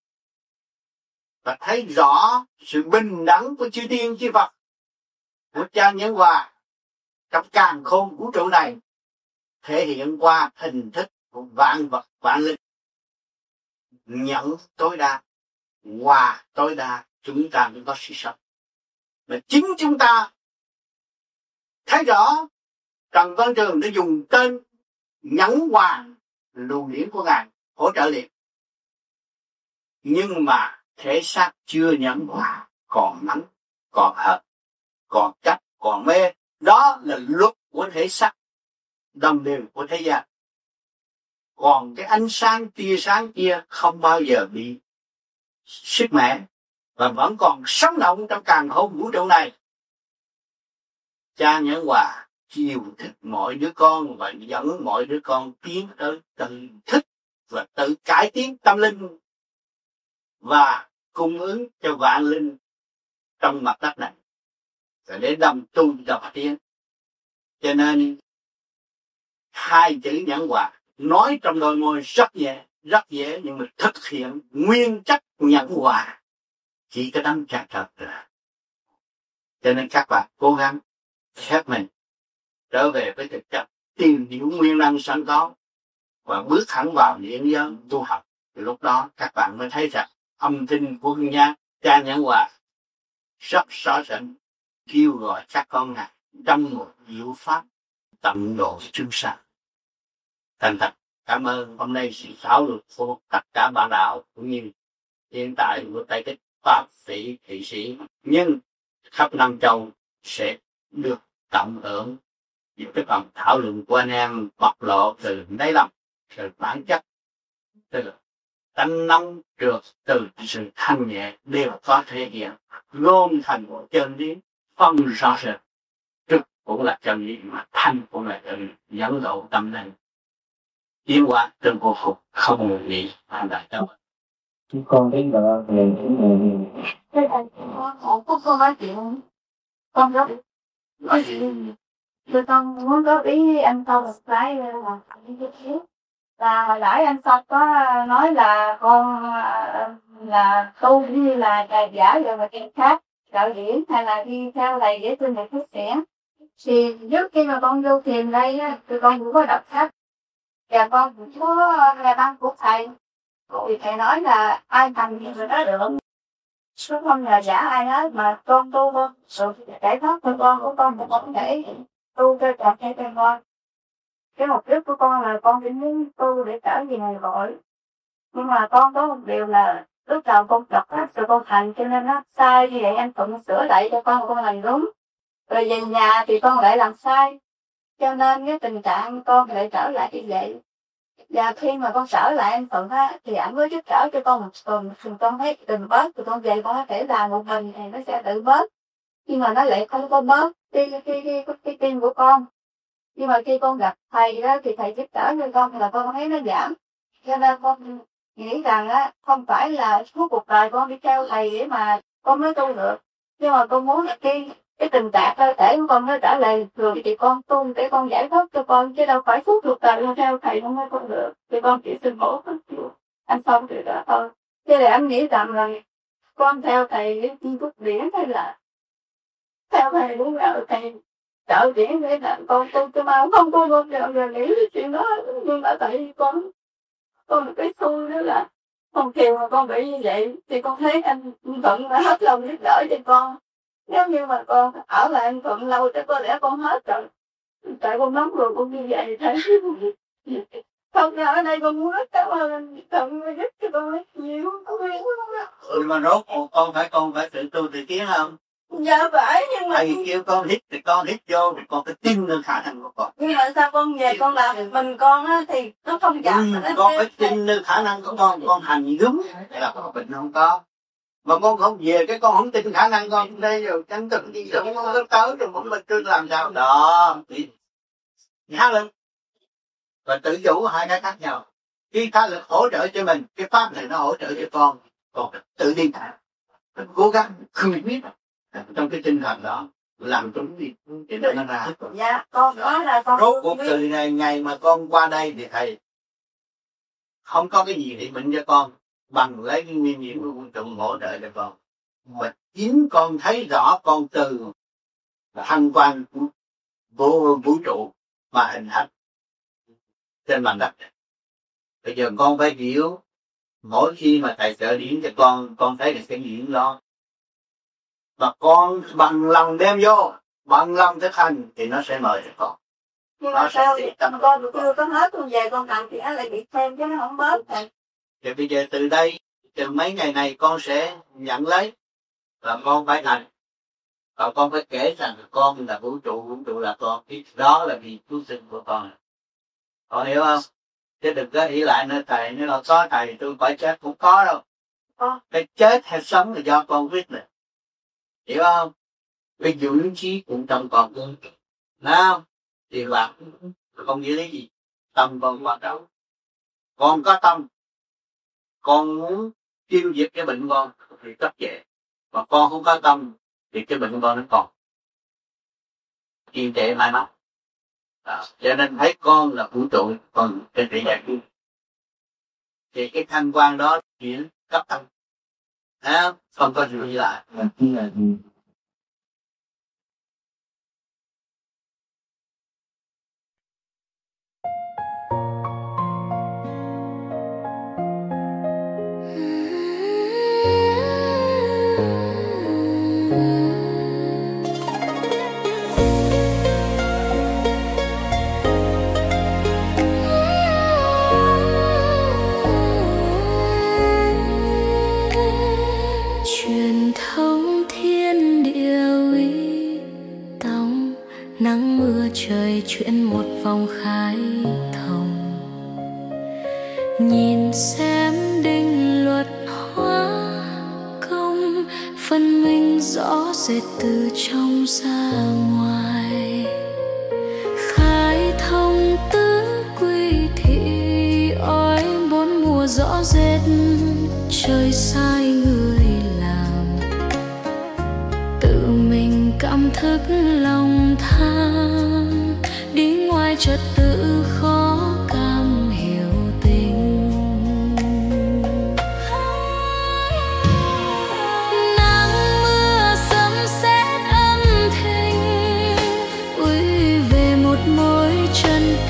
Speaker 2: và thấy rõ sự bình đẳng của chư tiên chư Phật, của Cha Nhẫn Hòa trong càn khôn vũ trụ này thể hiện qua hình thức của vạn vật vạn linh. Nhận tối đa, hòa tối đa, chúng ta mới có sự sống. Mà chính chúng ta thấy rõ Trần Văn Trường đã dùng tên Nhẫn Hòa luồng điển của Ngài hỗ trợ liền. Nhưng mà thể xác chưa nhẫn hòa, còn nắng, còn hợp, còn chấp, còn mê. Đó là luật của thể xác, đồng đều của thế gian. Còn cái ánh sáng, tia sáng kia không bao giờ bị sức mẻ và vẫn còn sống động trong càn khôn vũ trụ này. Cha Nhẫn Hòa chiều thích mọi đứa con và dẫn mọi đứa con tiến tới tự thích và tự cải tiến tâm linh và cung ứng cho vạn linh trong mặt đất này và để đâm tu cho phát triển. Cho nên hai chữ nhẫn hòa nói trong đôi môi rất dễ nhưng mà thực hiện nguyên chất nhẫn hòa chỉ có đấng cha thật rồi. Cho nên các bạn cố gắng khép mình trở về với thực chất, tìm hiểu nguyên năng sẵn có và bước thẳng vào điển giới tu học. Thì lúc đó các bạn mới thấy rằng âm thanh của Cha Nhẫn Hòa rất rõ ràng kêu gọi các con ngài trong một diệu pháp tận độ chúng sanh. Thành thật cảm ơn hôm nay sự thảo luận của tất cả bạn đạo cũng như hiện tại của Tây Tích Pháp sĩ thị sĩ, nhưng khắp năm châu sẽ được cộng hưởng những cái phần thảo luận của anh em bộc lộ từ đáy lòng, từ bản chất, từ tánh nóng trượt, từ sự thanh nhẹ đều có thể hiện gom thành một chân lý phân rõ rệt. Trực cũng là chân lý mà thanh cũng là chân lý dẫn độ tâm linh tiến hóa trên vô phục không ngừng nghỉ hoàn đại đâu.
Speaker 1: Chúng con đến giờ về
Speaker 7: Thế là một phút con nói chuyện, con góp
Speaker 2: Nói gì?
Speaker 7: Tôi con muốn góp ý anh Sau một cái là và hồi nãy anh Sau có nói là con là tu như là trà giả rồi mà chuyện khác, đạo diễn hay là đi theo thầy để tu nghiệp thức sẽ. Thì trước khi mà con vô thiền đây á, thì con cũng có đọc sách và con cũng có nghe băng của thầy. Thì thầy nói là ai thành thì người đó được, chứ không là giả ai hết, mà con tu thôi sự giải thoát của con cũng không thể tu cho trọnให้cho con. Cái mục đích của con là con chỉ muốn tu để trở về ngày gọi, nhưng mà con có một điều là lúc đầu con trật á, sự con thành cho nên nó sai như vậy, anh Thuận sửa lại cho con làm đúng, rồi về nhà thì con lại làm sai, cho nên cái tình trạng con lại trở lại như vậy. Và khi mà con trở lại anh Thuận á, thì ảnh mới giúp đỡ cho con một tuần, thì con thấy từng bớt, thì con về con có thể làm một mình thì nó sẽ tự bớt, nhưng mà nó lại không có bớt cái tim của con. Nhưng mà khi con gặp thầy đó thì thầy giúp đỡ cho con là con thấy nó giảm, cho nên con nghĩ rằng á không phải là suốt cuộc đời con đi theo thầy để mà con mới tu được, nhưng mà con muốn là cái tình trạng cơ thể của con nó trở lại thường thì con tu để con giải thoát cho con, chứ đâu phải suốt cuộc đời con theo thầy không mới con được. Thì con chỉ xin bổ anh xong từ đó thôi. Thế là anh nghĩ rằng là con theo thầy cái chi thức điển hay là theo thầy đúng là thầy trợ điển để là con tu cho mà không có bao giờ nghĩ cái chuyện đó. Nhưng mà tại vì con một cái xui đó là con thiều mà con bị như vậy thì con thấy anh Thuận đã hết lòng giúp đỡ cho con. Nếu như mà con ở lại anh Thuận lâu thì có lẽ con hết rồi, tại con nóng rồi con như vậy thấy không. Ở đây con muốn rất cảm ơn anh Thuận giúp cho con rất nhiều.
Speaker 2: Nhưng mà rốt con phải tự tu tự tiến không?
Speaker 7: Dạ phải, nhưng mà
Speaker 2: thầy kêu con hít thì con hít vô, thì con phải tin được khả năng của con.
Speaker 7: Nhưng mà sao con về con làm mình con á thì nó không chậm.
Speaker 2: Con phải tin được khả năng của con hành đúng là con bệnh không có. Mà con không về cái con không tin khả năng con đây rồi chẳng từng gì đâu, con nó tới rồi cũng mình cứ làm sao đó thì nhá lên và tự chủ hai cái khác nhau. Khi ta lực hỗ trợ cho mình, cái pháp này nó hỗ trợ cho con tự đi thả, cố gắng không biết trong cái tinh thần đó làm đúng thì nó ra.
Speaker 7: Dạ con nói là con
Speaker 2: rốt cuộc từ ngày mà con qua đây thì thầy không có cái gì để bệnh cho con bằng lấy cái nguyên nhiên của vũ trụ hỗ trợ cho con. Mà chính con thấy rõ con từ thăng quan của vũ trụ mà hình thành trên mặt đất. Bây giờ con phải hiểu, mỗi khi mà thầy trợ điển cho con thấy được cái điển đó và con bằng lòng đem vô, bằng lòng thực hành thì nó sẽ mời cho con.
Speaker 7: Nhưng mà sao thì con chưa có hết, con về con tặng thì nó lại bị thêm chứ nó không bớt.
Speaker 2: Thì bây giờ từ đây, từ mấy ngày này con sẽ nhận lấy và con phải thành. Và con phải kể rằng con là vũ trụ là con. Đó là vì cứu sinh của con. Con hiểu không? Chứ đừng có nghĩ lại nữa thầy, nếu là có thầy tôi phải chết, cũng có đâu. Cái chết hay sống là do con quyết định. Hiểu không? Cái dũng chí cũng trong con luôn. Nào, tiền bạc không nghĩa lý gì. Tâm con quan trọng. Con có tâm, con muốn tiêu diệt cái bệnh con thì rất dễ. Mà con không có tâm thì cái bệnh con nó còn kiên trệ mãi mãi. Cho nên thấy con là vũ trụ, còn trên địa giải quyết. Thì cái thanh quan đó chuyển cấp thanh. Không có gì lại.
Speaker 9: Truyền thống thiên địa uy tông, nắng mưa trời chuyển một vòng khai thông. Nhìn xem định luật hóa công, phân minh rõ rệt từ trong ra ngoài. Khai thông tứ quy thị, ói bốn mùa rõ rệt, trời sai người làm. Tự mình cảm thức lòng tham, đi ngoài trật tự khó cảm hiểu tình.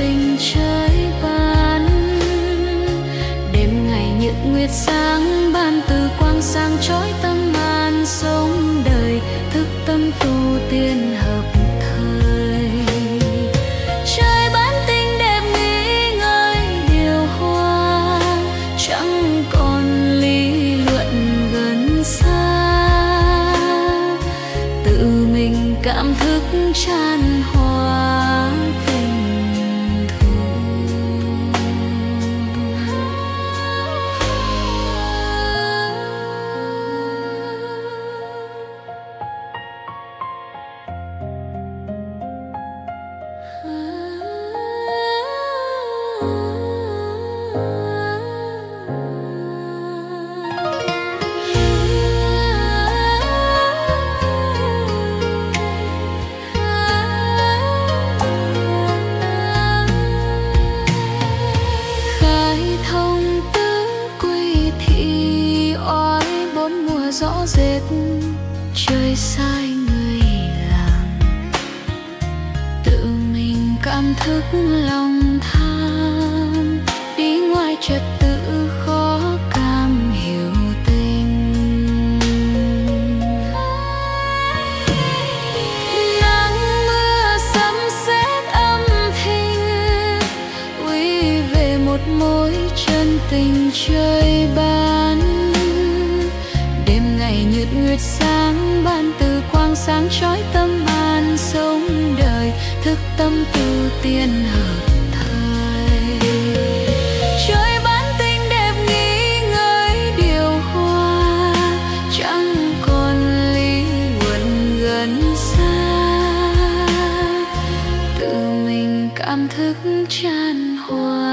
Speaker 9: tình trời ban. Đêm ngày nhật nguyệt sáng ban từ quang sáng chói tâm an sống đời, thức tâm tu tiên hợp thời. Trời ban tinh đẹp nghĩ ngơi điều hòa, chẳng còn lý luận gần xa. Tự mình cảm thức chan hòa tình thù. Rõ rệt trời sai người làm, tự mình cảm thức lòng tham, đi ngoài trật tự khó cam hiểu tình. Nắng mưa sấm sét âm thinh, quy về một mối chân tình trời ban. Nhật nguyệt sáng ban từ quang sáng chói tâm an sống đời, thức tâm tu tiên hợp thời. Trời ban tinh đẹp nghĩ ngơi điều hòa, chẳng còn lý luận gần xa. Tự mình cảm thức chan hòa